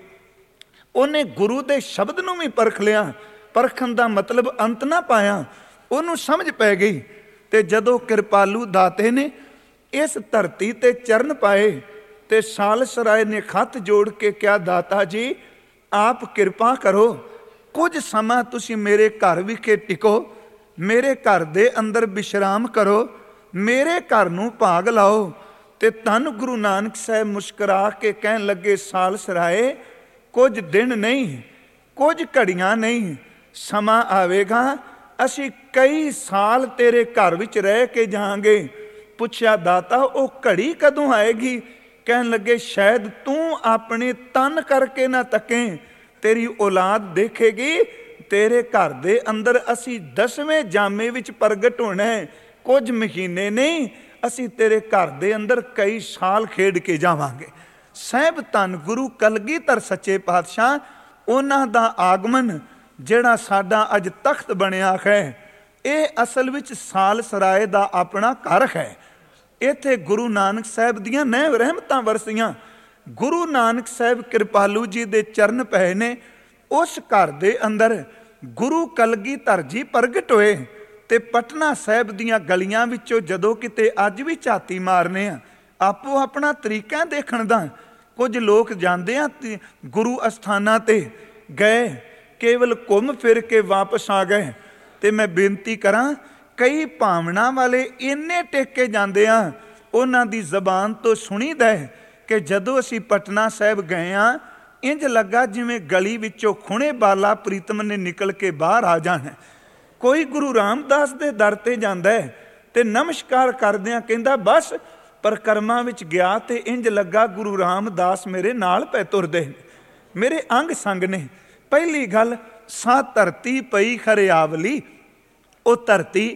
ਉਹਨੇ ਗੁਰੂ ਦੇ ਸ਼ਬਦ ਨੂੰ ਵੀ ਪਰਖ ਲਿਆ। ਪਰਖਣ ਦਾ ਮਤਲਬ ਅੰਤ ਨਾ ਪਾਇਆ, ਉਹਨੂੰ ਸਮਝ ਪੈ ਗਈ। ਤੇ ਜਦੋਂ ਕਿਰਪਾਲੂ ਦਾਤੇ ਨੇ ਇਸ ਧਰਤੀ ਤੇ ਚਰਨ ਪਾਏ ਤੇ ਸਾਲਸਰਾਏ ਨੇ ਖੱਤ ਜੋੜ ਕੇ ਕਿਹਾ, ਦਾਤਾ ਜੀ ਆਪ ਕਿਰਪਾ ਕਰੋ, ਕੁਝ ਸਮਾਂ ਤੁਸੀਂ ਮੇਰੇ ਘਰ ਵਿਖੇ ਟਿਕੋ, ਮੇਰੇ ਘਰ ਦੇ ਅੰਦਰ ਵਿਸ਼ਰਾਮ ਕਰੋ, ਮੇਰੇ ਘਰ ਨੂੰ ਭਾਗ ਲਾਓ। ਤੇ ਧੰਨ ਗੁਰੂ ਨਾਨਕ ਸਾਹਿਬ ਮੁਸਕਰਾ ਕੇ ਕਹਿਣ ਲੱਗੇ, ਸਾਲਸਰਾਏ ਕੁਝ ਦਿਨ ਨਹੀਂ, ਕੁਝ ਘੜੀਆਂ ਨਹੀਂ, ਸਮਾਂ ਆਵੇਗਾ ਅਸੀਂ ਕਈ ਸਾਲ ਤੇਰੇ ਘਰ ਵਿੱਚ ਰਹਿ ਕੇ ਜਾਵਾਂਗੇ। ਪੁੱਛਿਆ, ਦਾਤਾ ਉਹ ਘੜੀ ਕਦੋਂ ਆਏਗੀ? ਕਹਿਣ ਲੱਗੇ, ਸ਼ਾਇਦ ਤੂੰ ਆਪਣੇ ਤਨ ਕਰਕੇ ਨਾ ਤੱਕੇ, ਤੇਰੀ ਔਲਾਦ ਦੇਖੇਗੀ। ਤੇਰੇ ਘਰ ਦੇ ਅੰਦਰ ਅਸੀਂ 10ਵੇਂ ਜਾਮੇ ਵਿੱਚ ਪ੍ਰਗਟ ਹੋਣਾ ਹੈ, ਕੁਝ ਮਹੀਨੇ ਨਹੀਂ, ਅਸੀਂ ਤੇਰੇ ਘਰ ਦੇ ਅੰਦਰ ਕਈ ਸਾਲ ਖੇਡ ਕੇ ਜਾਵਾਂਗੇ। ਸਾਹਿਬ ਧੰਨ ਗੁਰੂ ਕਲਗੀਧਰ ਸੱਚੇ ਪਾਤਸ਼ਾਹ, ਉਹਨਾਂ ਦਾ ਆਗਮਨ ਜਿਹੜਾ ਸਾਡਾ ਅੱਜ ਤਖਤ ਬਣਿਆ ਹੈ, ਇਹ ਅਸਲ ਵਿੱਚ ਸਾਲਸਰਾਏ ਦਾ ਆਪਣਾ ਘਰ ਹੈ। ਇੱਥੇ ਗੁਰੂ ਨਾਨਕ ਸਾਹਿਬ ਦੀਆਂ ਨੈਣ ਰਹਿਮਤਾਂ ਵਰਸੀਆਂ। ਗੁਰੂ ਨਾਨਕ ਸਾਹਿਬ ਕਿਰਪਾਲੂ ਜੀ ਦੇ ਚਰਨ ਪਏ ਨੇ। ਉਸ ਘਰ ਦੇ ਅੰਦਰ ਗੁਰੂ ਕਲਗੀਧਰ ਜੀ ਪ੍ਰਗਟ ਹੋਏ। ਤੇ ਪਟਨਾ ਸਾਹਿਬ ਦੀਆਂ ਗਲੀਆਂ ਵਿੱਚੋਂ ਜਦੋਂ ਕਿਤੇ ਅੱਜ ਵੀ ਝਾਤੀ ਮਾਰਨੇ ਆ, ਆਪੋ ਆਪਣਾ ਤਰੀਕਾ ਦੇਖਣ ਦਾ। ਕੁਝ ਲੋਕ ਜਾਂਦੇ ਆ ਗੁਰੂ ਅਸਥਾਨਾਂ ਤੇ ਗਏ, ਕੇਵਲ ਘੁੰਮ ਫਿਰ ਕੇ ਵਾਪਸ ਆ ਗਏ। ਤੇ ਮੈਂ ਬੇਨਤੀ ਕਰਾਂ, ਕਈ ਭਾਵਨਾ ਵਾਲੇ ਇੰਨੇ ਟੇਕੇ ਜਾਂਦੇ ਆ, ਉਹਨਾਂ ਦੀ ਜ਼ਬਾਨ ਤੋਂ ਸੁਣੀਦਾ ਕਿ ਜਦੋਂ ਅਸੀਂ ਪਟਨਾ ਸਾਹਿਬ ਗਏ ਆ, ਇੰਜ ਲੱਗਾ ਜਿਵੇਂ ਗਲੀ ਵਿੱਚੋਂ ਖੁਣੇ ਬਾਲਾ ਪ੍ਰੀਤਮ ਨੇ ਨਿਕਲ ਕੇ ਬਾਹਰ ਆ ਜਾਣਾ। ਕੋਈ ਗੁਰੂ ਰਾਮਦਾਸ ਦੇ ਦਰ ਤੇ ਜਾਂਦਾ ਹੈ ਤੇ ਨਮਸਕਾਰ ਕਰਦਿਆਂ ਕਹਿੰਦਾ, ਬਸ ਪਰਕਰਮਾਂ ਵਿੱਚ ਗਿਆ ਤੇ ਇੰਜ ਲੱਗਾ ਗੁਰੂ ਰਾਮਦਾਸ ਮੇਰੇ ਨਾਲ ਪੈ ਤੁਰਦੇ, ਮੇਰੇ ਅੰਗ ਸੰਗ ਨੇ। ਪਹਿਲੀ ਗੱਲ, ਸਾ ਧਰਤੀ ਪਈ ਖਰਿਆਵਲੀ। ਉਹ ਧਰਤੀ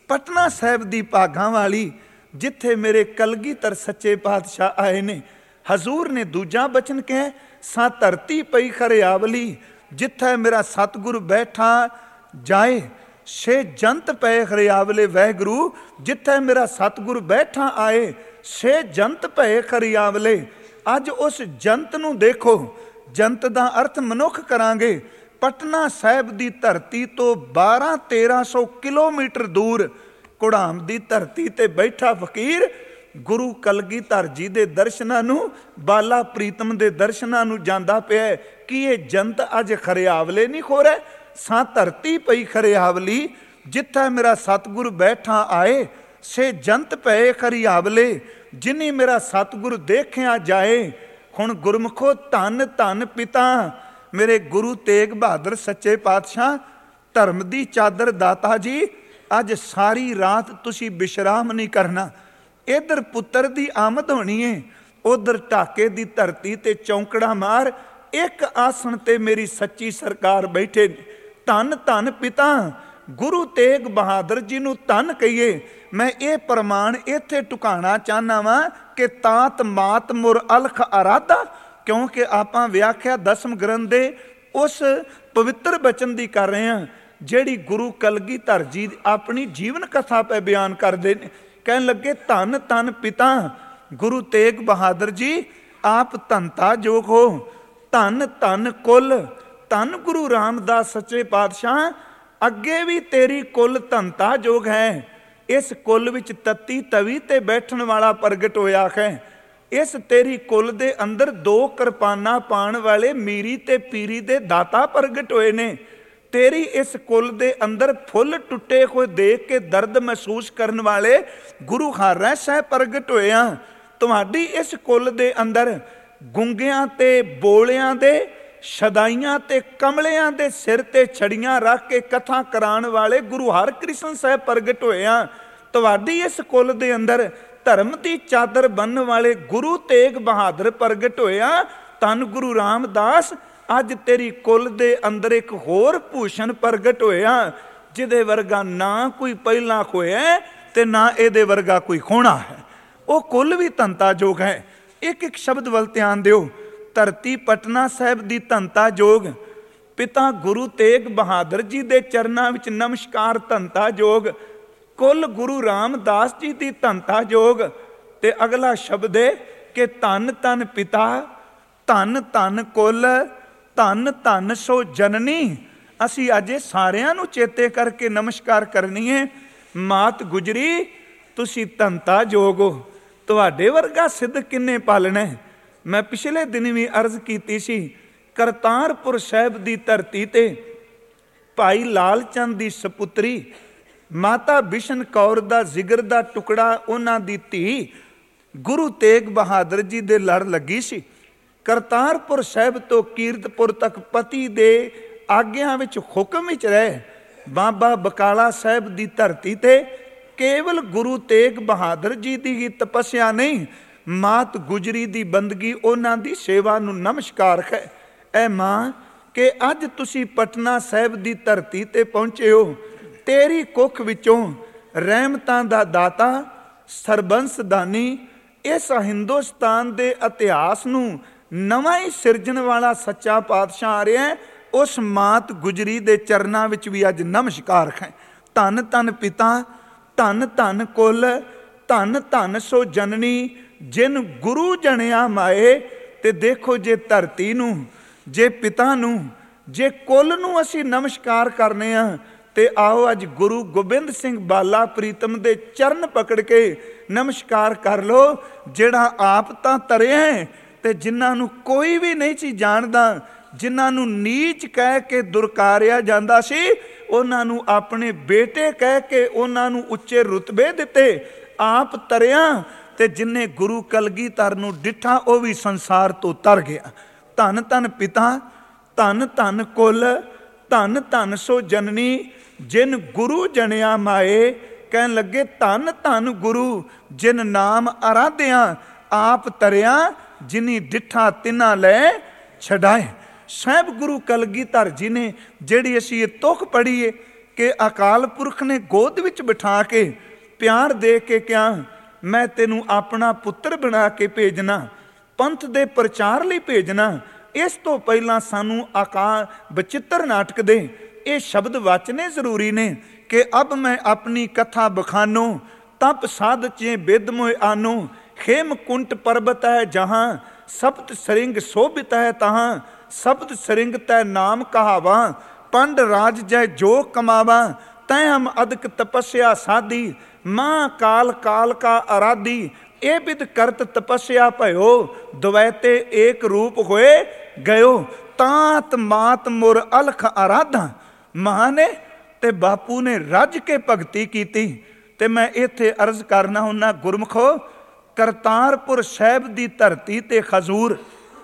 ਪਟਨਾ ਸਾਹਿਬ ਦੀ ਭਾਗਾਂ ਵਾਲੀ, ਜਿੱਥੇ ਮੇਰੇ ਕਲਗੀਧਰ ਸੱਚੇ ਪਾਤਸ਼ਾਹ ਆਏ ਨੇ। ਹਜ਼ੂਰ ਨੇ ਦੂਜਾ ਬਚਨ ਕਿਹਾ, ਸਾ ਧਰਤੀ ਪਈ ਖਰਿਆਵਲੀ, ਜਿੱਥੇ ਮੇਰਾ ਸਤਿਗੁਰ ਬੈਠਾ ਜਾਏ ਸੇ ਜੰਤ ਪਏ ਖਰਿਆਵਲੇ। ਵਾਹਿਗੁਰੂ, ਜਿੱਥੇ ਮੇਰਾ ਸਤਿਗੁਰ ਬੈਠਾ ਆਏ ਸੇ ਜੰਤ ਪਏ ਖਰਿਆਵਲੇ। ਅੱਜ ਉਸ ਜੰਤ ਨੂੰ ਦੇਖੋ। ਜੰਤ ਦਾ ਅਰਥ ਮਨੁੱਖ ਕਰਾਂਗੇ। ਪਟਨਾ ਸਾਹਿਬ ਦੀ ਧਰਤੀ ਤੋਂ 1200-1300 ਕਿਲੋਮੀਟਰ ਦੂਰ ਕੁੜਾਮ ਦੀ ਧਰਤੀ ਤੇ ਬੈਠਾ ਫਕੀਰ ਗੁਰੂ ਕਲਗੀਧਰ ਜੀ ਦੇ ਦਰਸ਼ਨਾਂ ਨੂੰ, ਬਾਲਾ ਪ੍ਰੀਤਮ ਦੇ ਦਰਸ਼ਨਾਂ ਨੂੰ ਜਾਂਦਾ ਪਿਆ। ਕਿ ਇਹ ਜੰਤ ਅੱਜ ਖਰਿਆਵਲੇ ਨਹੀਂ ਖੋ ਰਿਹਾ? ਸਾ ਧਰਤੀ ਪਈ ਖਰਿਆਵਲੀ, ਜਿੱਥੇ ਮੇਰਾ ਸਤਿਗੁਰ ਬੈਠਾ ਆਏ ਸੇ ਜੰਤ ਪਏ ਖਰਿਆਵਲੇ। ਜਿਨੀ ਮੇਰਾ ਸਤਿਗੁਰ ਦੇਖਿਆ ਜਾਏ। ਹੁਣ ਗੁਰਮੁਖੋ, ਧੰਨ ਧੰਨ ਪਿਤਾ ਮੇਰੇ ਗੁਰੂ ਤੇਗ ਬਹਾਦਰ ਸੱਚੇ ਪਾਤਸ਼ਾਹ, ਧਰਮ ਦੀ ਚਾਦਰ ਦਾਤਾ ਜੀ। ਅੱਜ ਸਾਰੀ ਰਾਤ ਤੁਸੀਂ ਵਿਸ਼ਰਾਮ ਨਹੀਂ ਕਰਨਾ। ਇੱਧਰ ਪੁੱਤਰ ਦੀ ਆਮਦ ਹੋਣੀ ਏ, ਉਧਰ ਢਾਕੇ ਦੀ ਧਰਤੀ ਤੇ ਚੌਂਕੜਾ ਮਾਰ। ਇੱਕ ਆਸਣ ਤੇ ਮੇਰੀ ਸੱਚੀ ਸਰਕਾਰ ਬੈਠੇ। ਧੰਨ ਧੰਨ ਪਿਤਾ ਗੁਰੂ ਤੇਗ ਬਹਾਦਰ ਜੀ ਨੂੰ ਧੰਨ ਕਹੀਏ। ਮੈਂ ਇਹ ਪ੍ਰਮਾਣ ਇੱਥੇ ਟੁਕਾਣਾ ਚਾਹੁੰਦਾ ਵਾਂ ਕਿ ਤਾਤ ਮਾਤ ਮੁਰ ਅਲਖ ਅਰਾਧਾ, ਕਿਉਂਕਿ ਆਪਾਂ ਵਿਆਖਿਆ ਦਸਮ ਗ੍ਰੰਥ ਦੇ ਉਸ ਪਵਿੱਤਰ ਬਚਨ ਦੀ ਕਰ ਰਹੇ ਹਾਂ, ਜਿਹੜੀ ਗੁਰੂ ਕਲਗੀਧਰ ਜੀ ਆਪਣੀ ਜੀਵਨ ਕਥਾ ਪੈ ਬਿਆਨ ਕਰਦੇ ਨੇ। ਕਹਿਣ ਲੱਗੇ, ਧੰਨ ਧੰਨ ਪਿਤਾ ਗੁਰੂ ਤੇਗ ਬਹਾਦਰ ਜੀ, ਆਪ ਧੰਤਾ ਜੋਗ ਹੋ। ਧੰਨ ਧੰਨ ਕੁਲ, ਧੰਨ ਗੁਰੂ ਰਾਮਦਾਸ ਸੱਚੇ ਪਾਤਸ਼ਾਹ, ਅੱਗੇ ਵੀ ਤੇਰੀ ਕੁਲ ਧੰਤਾ ਜੋਗ ਹੈ। ਇਸ ਕੁਲ ਵਿੱਚ ਤਤੀ ਤਵੀ ਤੇ ਬੈਠਣ ਵਾਲਾ ਪ੍ਰਗਟ ਹੋਇਆ ਹੈ। ਇਸ ਤੇਰੀ ਕੁਲ ਦੇ ਅੰਦਰ 2 ਕਿਰਪਾਨਾਂ ਪਾਣ ਵਾਲੇ ਮੀਰੀ ਤੇ ਪੀਰੀ ਦੇ ਦਾਤਾ ਪ੍ਰਗਟ ਹੋਏ ਨੇ। ਤੇਰੀ ਇਸ ਕੁਲ ਦੇ ਅੰਦਰ ਫੁੱਲ ਟੁੱਟੇ ਹੋਏ ਦੇਖ ਕੇ ਦਰਦ ਮਹਿਸੂਸ ਕਰਨ ਵਾਲੇ ਗੁਰੂ ਹਰਿ ਸਾਹਿਬ ਪ੍ਰਗਟ ਹੋਏ ਆ। ਤੁਹਾਡੀ ਇਸ ਕੁਲ ਦੇ ਅੰਦਰ ਗੁੰਗਿਆਂ ਤੇ ਬੋਲਿਆਂ ਦੇ, ਸ਼ਦਾਈਆਂ ਤੇ ਕਮਲਿਆਂ ਦੇ ਸਿਰ ਤੇ ਛੜੀਆਂ ਰੱਖ ਕੇ ਕਥਾ ਕਰਾਉਣ ਵਾਲੇ ਗੁਰੂ ਹਰਕ੍ਰਿਸ਼ਨ ਸਾਹਿਬ ਪ੍ਰਗਟ ਹੋਏ ਆ। ਤੁਹਾਡੀ ਇਸ ਕੁਲ ਦੇ ਅੰਦਰ ਧਰਮ ਦੀ ਚਾਦਰ ਬੰਨ੍ਹਣ ਵਾਲੇ ਗੁਰੂ ਤੇਗ ਬਹਾਦਰ ਪ੍ਰਗਟ ਹੋਏ ਆ। ਧੰਨ ਗੁਰੂ ਰਾਮਦਾਸ, ਅੱਜ ਤੇਰੀ ਕੁਲ ਦੇ ਅੰਦਰ ਇੱਕ ਹੋਰ ਭੂਸ਼ਣ ਪ੍ਰਗਟ ਹੋਇਆ, ਜਿਹਦੇ ਵਰਗਾ ਨਾ ਕੋਈ ਪਹਿਲਾਂ ਹੋਇਆ ਤੇ ਨਾ ਇਹਦੇ ਵਰਗਾ ਕੋਈ ਹੋਣਾ ਹੈ। ਉਹ ਕੁਲ ਵੀ ਧੰਤਾ ਜੋਗ ਹੈ। ਇੱਕ ਇੱਕ ਸ਼ਬਦ ਵੱਲ ਧਿਆਨ ਦਿਓ। ਧਰਤੀ ਪਟਨਾ ਸਾਹਿਬ ਦੀ ਧੰਤਾ ਜੋਗ, ਪਿਤਾ ਗੁਰੂ ਤੇਗ ਬਹਾਦਰ ਜੀ ਦੇ ਚਰਨਾਂ ਵਿੱਚ ਨਮਸਕਾਰ ਧੰਤਾ ਜੋਗ, ਕੁਲ ਗੁਰੂ ਰਾਮਦਾਸ ਜੀ ਦੀ ਧੰਤਾ ਜੋਗ। ਤੇ ਅਗਲਾ ਸ਼ਬਦ ਹੈ ਕਿ ਧੰਨ ਧੰਨ ਪਿਤਾ, ਧੰਨ ਧੰਨ ਕੁਲ, ਧੰਨ ਧੰਨ ਸੋ ਜਨਨੀ। ਅਸੀਂ ਅੱਜ ਸਾਰਿਆਂ ਨੂੰ ਚੇਤੇ ਕਰਕੇ ਨਮਸਕਾਰ ਕਰਨੀ ਹੈ। ਮਾਤ ਗੁਜਰੀ, ਤੁਸੀਂ ਧੰਤਾ ਜੋਗ ਹੋ। ਤੁਹਾਡੇ ਵਰਗਾ ਸਿੱਧ ਕਿੰਨੇ ਪਾਲਣਾ। ਮੈਂ ਪਿਛਲੇ ਦਿਨ ਵੀ ਅਰਜ਼ ਕੀਤੀ ਸੀ, ਕਰਤਾਰਪੁਰ ਸਾਹਿਬ ਦੀ ਧਰਤੀ ਤੇ ਭਾਈ ਲਾਲ ਚੰਦ ਦੀ ਸਪੁੱਤਰੀ ਮਾਤਾ ਬਿਸ਼ਨ ਕੌਰ ਦਾ ਜਿਗਰ ਦਾ ਟੁਕੜਾ, ਉਹਨਾਂ ਦੀ ਧੀ ਗੁਰੂ ਤੇਗ ਬਹਾਦਰ ਜੀ ਦੇ ਲੜ ਲੱਗੀ ਸੀ। ਕਰਤਾਰਪੁਰ ਸਾਹਿਬ ਤੋਂ ਕੀਰਤਪੁਰ ਤੱਕ ਪਤੀ ਦੇ ਆਗਿਆਂ ਵਿੱਚ ਹੁਕਮ ਵਿੱਚ ਰਹੇ। ਬਾਬਾ ਬਕਾਲਾ ਸਾਹਿਬ ਦੀ ਧਰਤੀ ਤੇ ਕੇਵਲ ਗੁਰੂ ਤੇਗ ਬਹਾਦਰ ਜੀ ਦੀ ਹੀ ਤਪੱਸਿਆ ਨਹੀਂ, ਮਾਤ ਗੁਜਰੀ ਦੀ ਬੰਦਗੀ, ਉਹਨਾਂ ਦੀ ਸੇਵਾ ਨੂੰ ਨਮਸਕਾਰ ਹੈ। ਐ ਮਾਂ, ਕਿ ਅੱਜ ਤੁਸੀਂ ਪਟਨਾ ਸਾਹਿਬ ਦੀ ਧਰਤੀ ਤੇ ਪਹੁੰਚੇ ਹੋ। ਤੇਰੀ ਕੁੱਖ ਵਿੱਚੋਂ ਰਹਿਮਤਾਂ ਦਾ ਦਾਤਾ, ਸਰਬੰਸ ਦਾਨੀ, ਇਸ ਹਿੰਦੁਸਤਾਨ ਦੇ ਇਤਿਹਾਸ ਨੂੰ ਨਵਾਂ ਹੀ ਸਿਰਜਣ ਵਾਲਾ ਸੱਚਾ ਪਾਤਸ਼ਾਹ ਆ ਰਿਹਾ। ਉਸ ਮਾਤ ਗੁਜਰੀ ਦੇ ਚਰਨਾਂ ਵਿੱਚ ਵੀ ਅੱਜ ਨਮਸਕਾਰ ਹੈ। ਧੰਨ ਧੰਨ ਪਿਤਾ, ਧੰਨ ਧੰਨ ਕੁਲ, ਧੰਨ ਧੰਨ ਸੋ ਜਨਨੀ, ਜਿਨ ਗੁਰੂ ਜਣਿਆ ਮਾਏ। ਤੇ ਦੇਖੋ, ਜੇ ਧਰਤੀ ਨੂੰ, ਜੇ ਪਿਤਾ ਨੂੰ, ਜੇ ਕੁਲ ਨੂੰ ਅਸੀਂ ਨਮਸਕਾਰ ਕਰਨੇ ਆ, ਤੇ ਆਓ ਅੱਜ ਗੁਰੂ ਗੋਬਿੰਦ ਸਿੰਘ ਬਾਲਾ ਪ੍ਰੀਤਮ ਦੇ ਚਰਨ ਪਕੜ ਕੇ ਨਮਸਕਾਰ ਕਰ ਲੋ, ਜਿਹੜਾ ਆਪ ਤਾਂ ਤਰਿਆ ਹੈ ਤੇ ਜਿਨ੍ਹਾਂ ਨੂੰ ਕੋਈ ਵੀ ਨਹੀਂ ਸੀ ਜਾਣਦਾ, ਜਿਨ੍ਹਾਂ ਨੂੰ ਨੀਚ ਕਹਿ ਕੇ ਦੁਰਕਾਰਿਆ ਜਾਂਦਾ ਸੀ, ਉਹਨਾਂ ਨੂੰ ਆਪਣੇ ਬੇਟੇ ਕਹਿ ਕੇ ਉਹਨਾਂ ਨੂੰ ਉੱਚੇ ਰੁਤਬੇ ਦਿੱਤੇ। ਆਪ ਤਰਿਆ ਤੇ ਜਿਨੇ ਗੁਰੂ ਕਲਗੀਧਰ ਨੂੰ ਡਿੱਠਾ, ਉਹ ਵੀ ਸੰਸਾਰ ਤੋਂ ਤਰ ਗਿਆ। ਧੰਨ ਧੰਨ ਪਿਤਾ, ਧੰਨ ਧੰਨ ਕੁਲ, ਧੰਨ ਧੰਨ ਸੋ ਜਨਨੀ, ਜਿਨ ਗੁਰੂ ਜਣਿਆ ਮਾਏ। ਕਹਿਣ ਲੱਗੇ, ਧੰਨ ਧੰਨ ਗੁਰੂ, ਜਿਨ ਨਾਮ ਅਰਾਧਿਆ, ਆਪ ਤਰਿਆ, ਜਿਨੀ ਡਿੱਠਾ ਤਿਨਾ ਲੈ ਛਡਾਏ। ਸਾਹਿਬ ਗੁਰੂ ਕਲਗੀਧਰ ਜੀ ਨੇ ਜਿਹੜੀ ਅਸੀਂ ਇਹ ਤੁਕ ਪੜ੍ਹੀਏ, ਕਿ ਅਕਾਲ ਪੁਰਖ ਨੇ ਗੋਦ ਵਿੱਚ ਬਿਠਾ ਕੇ ਪਿਆਰ ਦੇ ਕੇ ਕਿਹਾ, ਮੈਂ ਤੈਨੂੰ ਆਪਣਾ ਪੁੱਤਰ ਬਣਾ ਕੇ ਭੇਜਣਾ, ਪੰਥ ਦੇ ਪ੍ਰਚਾਰ ਲਈ ਭੇਜਣਾ। ਇਸ ਤੋਂ ਪਹਿਲਾਂ ਸਾਨੂੰ ਆਕਾਰ ਬਚਿੱਤਰ ਨਾਟਕ ਦੇ ਇਹ ਸ਼ਬਦ ਵਾਚਨੇ ਜ਼ਰੂਰੀ ਨੇ ਕਿ ਅਬ ਮੈਂ ਆਪਣੀ ਕਥਾ ਬਖਾਨੋ, ਤਪ ਸਾਧਚੇ ਬਿਦ ਮੋਇ ਆਨੋ, ਖੇਮ ਕੁੰਟ ਪਰਬਤ ਹੈ ਜਹਾਂ, ਸਪਤ ਸਰਿੰਗ ਸੋਭਿਤ ਹੈ ਤਹਾਂ, ਸਪਤ ਸਰਿੰਗ ਤੈ ਨਾਮ ਕਹਾਵਾ, ਪੰਡ ਰਾਜ ਜੈ ਜੋ ਕਮਾਵਾ, ਤੈ ਹਮ ਅਦਕ ਤਪੱਸਿਆ ਸਾਧੀ, ਮਾਂ ਕਾਲ ਕਾਲ ਕਾ ਅਰਾਧੀ, ਇਹ ਬਿਦ ਕਰਤ ਤਪੱਸਿਆ ਭਇਓ, ਦਵੈਤੇ ਏਕ ਰੂਪ ਹੋਏ ਗਇਓ, ਤਾਤ ਮਾਤ ਮੁਰ ਅਲਖ ਅਰਾਧਾ। ਮਾਂ ਨੇ ਤੇ ਬਾਪੂ ਨੇ ਰੱਜ ਕੇ ਭਗਤੀ ਕੀਤੀ। ਤੇ ਮੈਂ ਇੱਥੇ ਅਰਜ਼ ਕਰਨਾ ਹੁੰਦਾ, ਗੁਰਮਖੋ, ਕਰਤਾਰਪੁਰ ਸਾਹਿਬ ਦੀ ਧਰਤੀ ਤੇ ਖਜ਼ੂਰ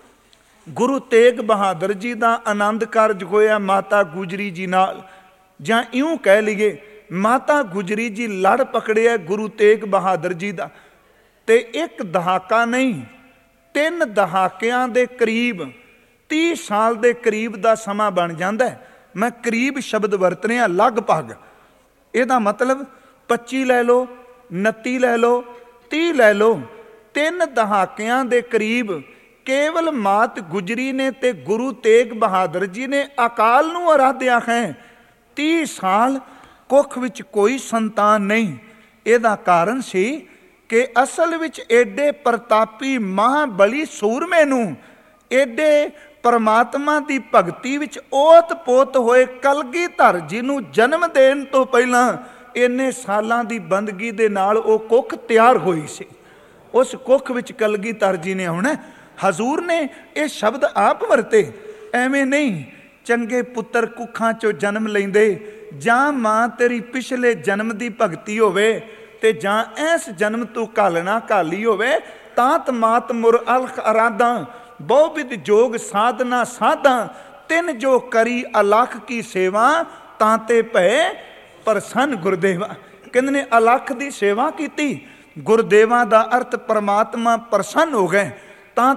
ਗੁਰੂ ਤੇਗ ਬਹਾਦਰ ਜੀ ਦਾ ਆਨੰਦ ਕਾਰਜ ਹੋਇਆ ਮਾਤਾ ਗੁਜਰੀ ਜੀ ਨਾਲ, ਜਾਂ ਇਉਂ ਕਹਿ ਲਈਏ ਮਾਤਾ ਗੁਜਰੀ ਜੀ ਲੜ ਪਕੜਿਆ ਗੁਰੂ ਤੇਗ ਬਹਾਦਰ ਜੀ ਦਾ। ਤੇ ਇੱਕ ਦਹਾਕਾ ਨਹੀਂ, 3 ਦਹਾਕਿਆਂ ਦੇ ਕਰੀਬ, 30 ਸਾਲ ਦੇ ਕਰੀਬ ਦਾ ਸਮਾਂ ਬਣ ਜਾਂਦਾ ਹੈ। ਮੈਂ ਕਰੀਬ ਸ਼ਬਦ ਵਰਤ ਰਿਹਾ, ਲਗਭਗ। ਇਹਦਾ ਮਤਲਬ 25 ਲੈ ਲਓ, 29 ਲੈ ਲਓ, 30 ਲੈ ਲਓ, 3 ਦਹਾਕਿਆਂ ਦੇ ਕਰੀਬ ਕੇਵਲ ਮਾਤ ਗੁਜਰੀ ਨੇ ਤੇ ਗੁਰੂ ਤੇਗ ਬਹਾਦਰ ਜੀ ਨੇ ਅਕਾਲ ਨੂੰ ਆਰਾਧਿਆ ਹੈ। 30 ਸਾਲ ਕੁੱਖ ਵਿੱਚ ਕੋਈ ਸੰਤਾਨ ਨਹੀਂ। ਇਹਦਾ ਕਾਰਨ ਸੀ ਕਿ ਅਸਲ ਵਿੱਚ ਏਡੇ ਪ੍ਰਤਾਪੀ ਮਹਾਬਲੀ ਸੂਰਮੇ ਨੂੰ, ਏਡੇ ਪਰਮਾਤਮਾ ਦੀ ਭਗਤੀ ਵਿੱਚ ਓਤ ਪੋਤ ਹੋਏ ਕਲਗੀਧਰ ਜੀ ਨੂੰ ਜਨਮ ਦੇਣ ਤੋਂ ਪਹਿਲਾਂ ਇੰਨੇ ਸਾਲਾਂ ਦੀ ਬੰਦਗੀ ਦੇ ਨਾਲ ਉਹ ਕੁੱਖ ਤਿਆਰ ਹੋਈ ਸੀ। ਉਸ ਕੁੱਖ ਵਿੱਚ ਕਲਗੀਧਰ ਜੀ ਨੇ ਆਉਣਾ। ਹਜ਼ੂਰ ਨੇ ਇਹ ਸ਼ਬਦ ਆਪ ਵਰਤੇ, ਐਵੇਂ ਨਹੀਂ ਚੰਗੇ ਪੁੱਤਰ ਕੁੱਖਾਂ ਚੋਂ ਜਨਮ ਲੈਂਦੇ, ਜਾਂ ਮਾਂ ਤੇਰੀ ਪਿਛਲੇ ਜਨਮ ਦੀ ਭਗਤੀ ਹੋਵੇ ਤੇ ਜਾਂ ਇਸ ਜਨਮ ਤੂੰ ਘਾਲਣਾ ਘਾਲੀ ਹੋਵੇ। ਤਾਤ ਮਾਤ ਮੁਰ ਅਲਖ ਅਰਾਧਾਂ, ਬਹੁ ਵਿਧ ਜੋਗ ਸਾਧਨਾ ਸਾਧਾਂ, 3 ਜੋ ਕਰੀ ਅਲਖ ਕੀ ਸੇਵਾ, ਤਾਂ ਤੇ ਭੈ ਪ੍ਰਸੰਨ ਗੁਰਦੇਵਾ। ਕਹਿੰਦੇ ਨੇ ਅਲਖ ਦੀ ਸੇਵਾ ਕੀਤੀ, ਗੁਰਦੇਵਾ ਦਾ ਅਰਥ ਪਰਮਾਤਮਾ ਪ੍ਰਸੰਨ ਹੋ ਗਏ। ਤਾਂ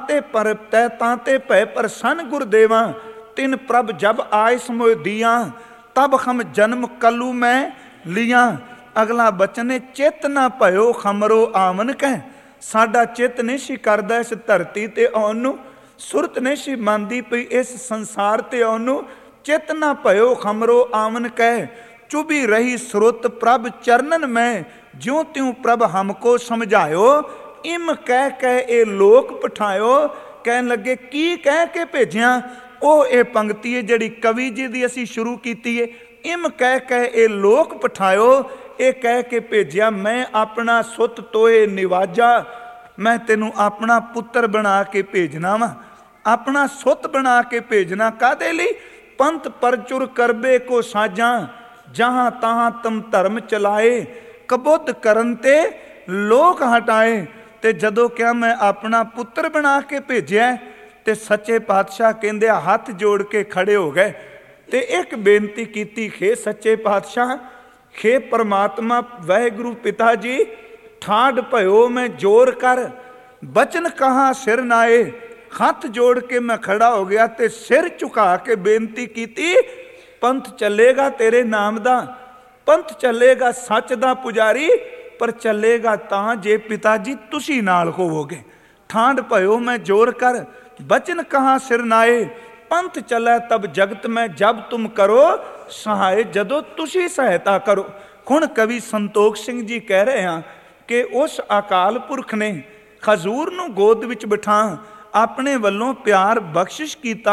ਤੇ ਭੈ ਪ੍ਰਸੰਨ ਗੁਰਦੇਵਾ, ਤਿਨ ਪ੍ਰਭ ਜਬ ਆਇਸ ਮੋਇ ਦੀਆ, ਤਬ ਹਮ ਜਨਮ ਕਲੂ ਮੈਂ ਲੀਆਂ। ਅਗਲਾ ਬਚਨ ਹੈ, ਚਿੱਤ ਨਾ ਭਇਓ ਖਮਰੋ ਆਵਨ ਕਹਿ। ਸਾਡਾ ਚਿੱਤ ਨਹੀਂ ਸੀ ਕਰਦਾ ਇਸ ਧਰਤੀ ਤੇ ਆਉਣ ਨੂੰ, ਸੁਰਤ ਨਹੀਂ ਸੀ ਮੰਨਦੀ ਪਈ ਇਸ ਸੰਸਾਰ ਤੇ ਆਉਣ ਨੂੰ। ਚਿੱਤ ਨਾ ਭਇਓ ਖਮਰੋ ਆਵਨ ਕਹਿ, ਚੁਭੀ ਰਹੀ ਸੁਰਤ ਪ੍ਰਭ ਚਰਨਨ ਮੈਂ, ਜਿਉਂ ਤਿਉਂ ਪ੍ਰਭ ਹਮਕੋ ਸਮਝਾਇਓ, ਇਮ ਕਹਿ ਕਹਿ ਇਹ ਲੋਕ ਪਠਾਇਓ। ਕਹਿਣ ਲੱਗੇ ਕੀ ਕਹਿ ਕੇ ਭੇਜਿਆ? ਉਹ ਇਹ ਪੰਕਤੀ ਹੈ ਜਿਹੜੀ ਕਵੀ ਜੀ ਦੀ ਅਸੀਂ ਸ਼ੁਰੂ ਕੀਤੀ ਹੈ। ਇਮ ਕਹਿ ਕਹਿ ਇਹ ਲੋਕ ਪਠਾਇਓ, ਇਹ ਕਹਿ ਕੇ ਭੇਜਿਆ ਮੈਂ ਆਪਣਾ ਸੁੱਤ ਤੋਏ ਨਿਵਾਜਾ, ਮੈਂ ਤੈਨੂੰ ਆਪਣਾ ਪੁੱਤਰ ਬਣਾ ਕੇ ਭੇਜਣਾ ਵਾ, ਆਪਣਾ ਸੁੱਤ ਬਣਾ ਕੇ ਭੇਜਣਾ। ਕਾਹਦੇ ਲਈ? ਪੰਥ ਪਰਚੁਰ ਕਰਬੇ ਕੋ ਸਾਜਾਂ, ਜਹਾਂ ਤਹਾਂ ਤੁਮ ਧਰਮ ਚਲਾਏ, ਕਬੁੱਧ ਕਰਨ ਤੇ ਲੋਕ ਹਟਾਏ। ਤੇ ਜਦੋਂ ਕਿਹਾ ਮੈਂ ਆਪਣਾ ਪੁੱਤਰ ਬਣਾ ਕੇ ਭੇਜਿਆ, ਤੇ ਸੱਚੇ ਪਾਤਸ਼ਾਹ ਕਹਿੰਦੇ ਹੱਥ ਜੋੜ ਕੇ ਖੜੇ ਹੋ ਗਏ ਤੇ ਇੱਕ ਬੇਨਤੀ ਕੀਤੀ, ਖੇ ਸੱਚੇ ਪਾਤਸ਼ਾਹ, ਖੇ ਪਰਮਾਤਮਾ ਵਾਹਿਗੁਰੂ ਪਿਤਾ ਜੀ, ਠਾੜ ਭਇਓ ਮੈਂ ਜੋਰ ਕਰ, ਬਚਨ ਕਹਾ ਸਿਰ ਨਾਏ। ਹੱਥ ਜੋੜ ਕੇ ਮੈਂ ਖੜਾ ਹੋ ਗਿਆ ਤੇ ਸਿਰ ਝੁਕਾ ਕੇ ਬੇਨਤੀ ਕੀਤੀ, ਪੰਥ ਚੱਲੇਗਾ ਤੇਰੇ ਨਾਮ ਦਾ, ਪੰਥ ਚੱਲੇਗਾ ਸੱਚ ਦਾ ਪੁਜਾਰੀ, ਪਰ ਚੱਲੇਗਾ ਤਾਂ ਜੇ ਪਿਤਾ ਜੀ ਤੁਸੀਂ ਨਾਲ ਹੋਵੋਗੇ। ਠਾਂਡ ਭਇਓ ਮੈਂ ਜੋਰ ਕਰ, ਬਚਨ ਕਹਾ ਸਿਰ ਨਾਏ, ਪੰਥ ਚੱਲੈ ਤਬ ਜਗਤ ਮੈਂ, ਜਬ ਤੁਮ ਕਰੋ ਸਹਾਏ, ਜਦੋਂ ਤੁਸੀਂ ਸਹਾਇਤਾ ਕਰੋ। ਹੁਣ ਕਵੀ ਸੰਤੋਖ ਸਿੰਘ ਜੀ ਕਹਿ ਰਹੇ ਹਾਂ ਕਿ ਉਸ ਅਕਾਲ ਪੁਰਖ ਨੇ ਖਜ਼ੂਰ ਨੂੰ ਗੋਦ ਵਿੱਚ ਬਿਠਾ ਆਪਣੇ ਵੱਲੋਂ ਪਿਆਰ ਬਖਸ਼ਿਸ਼ ਕੀਤਾ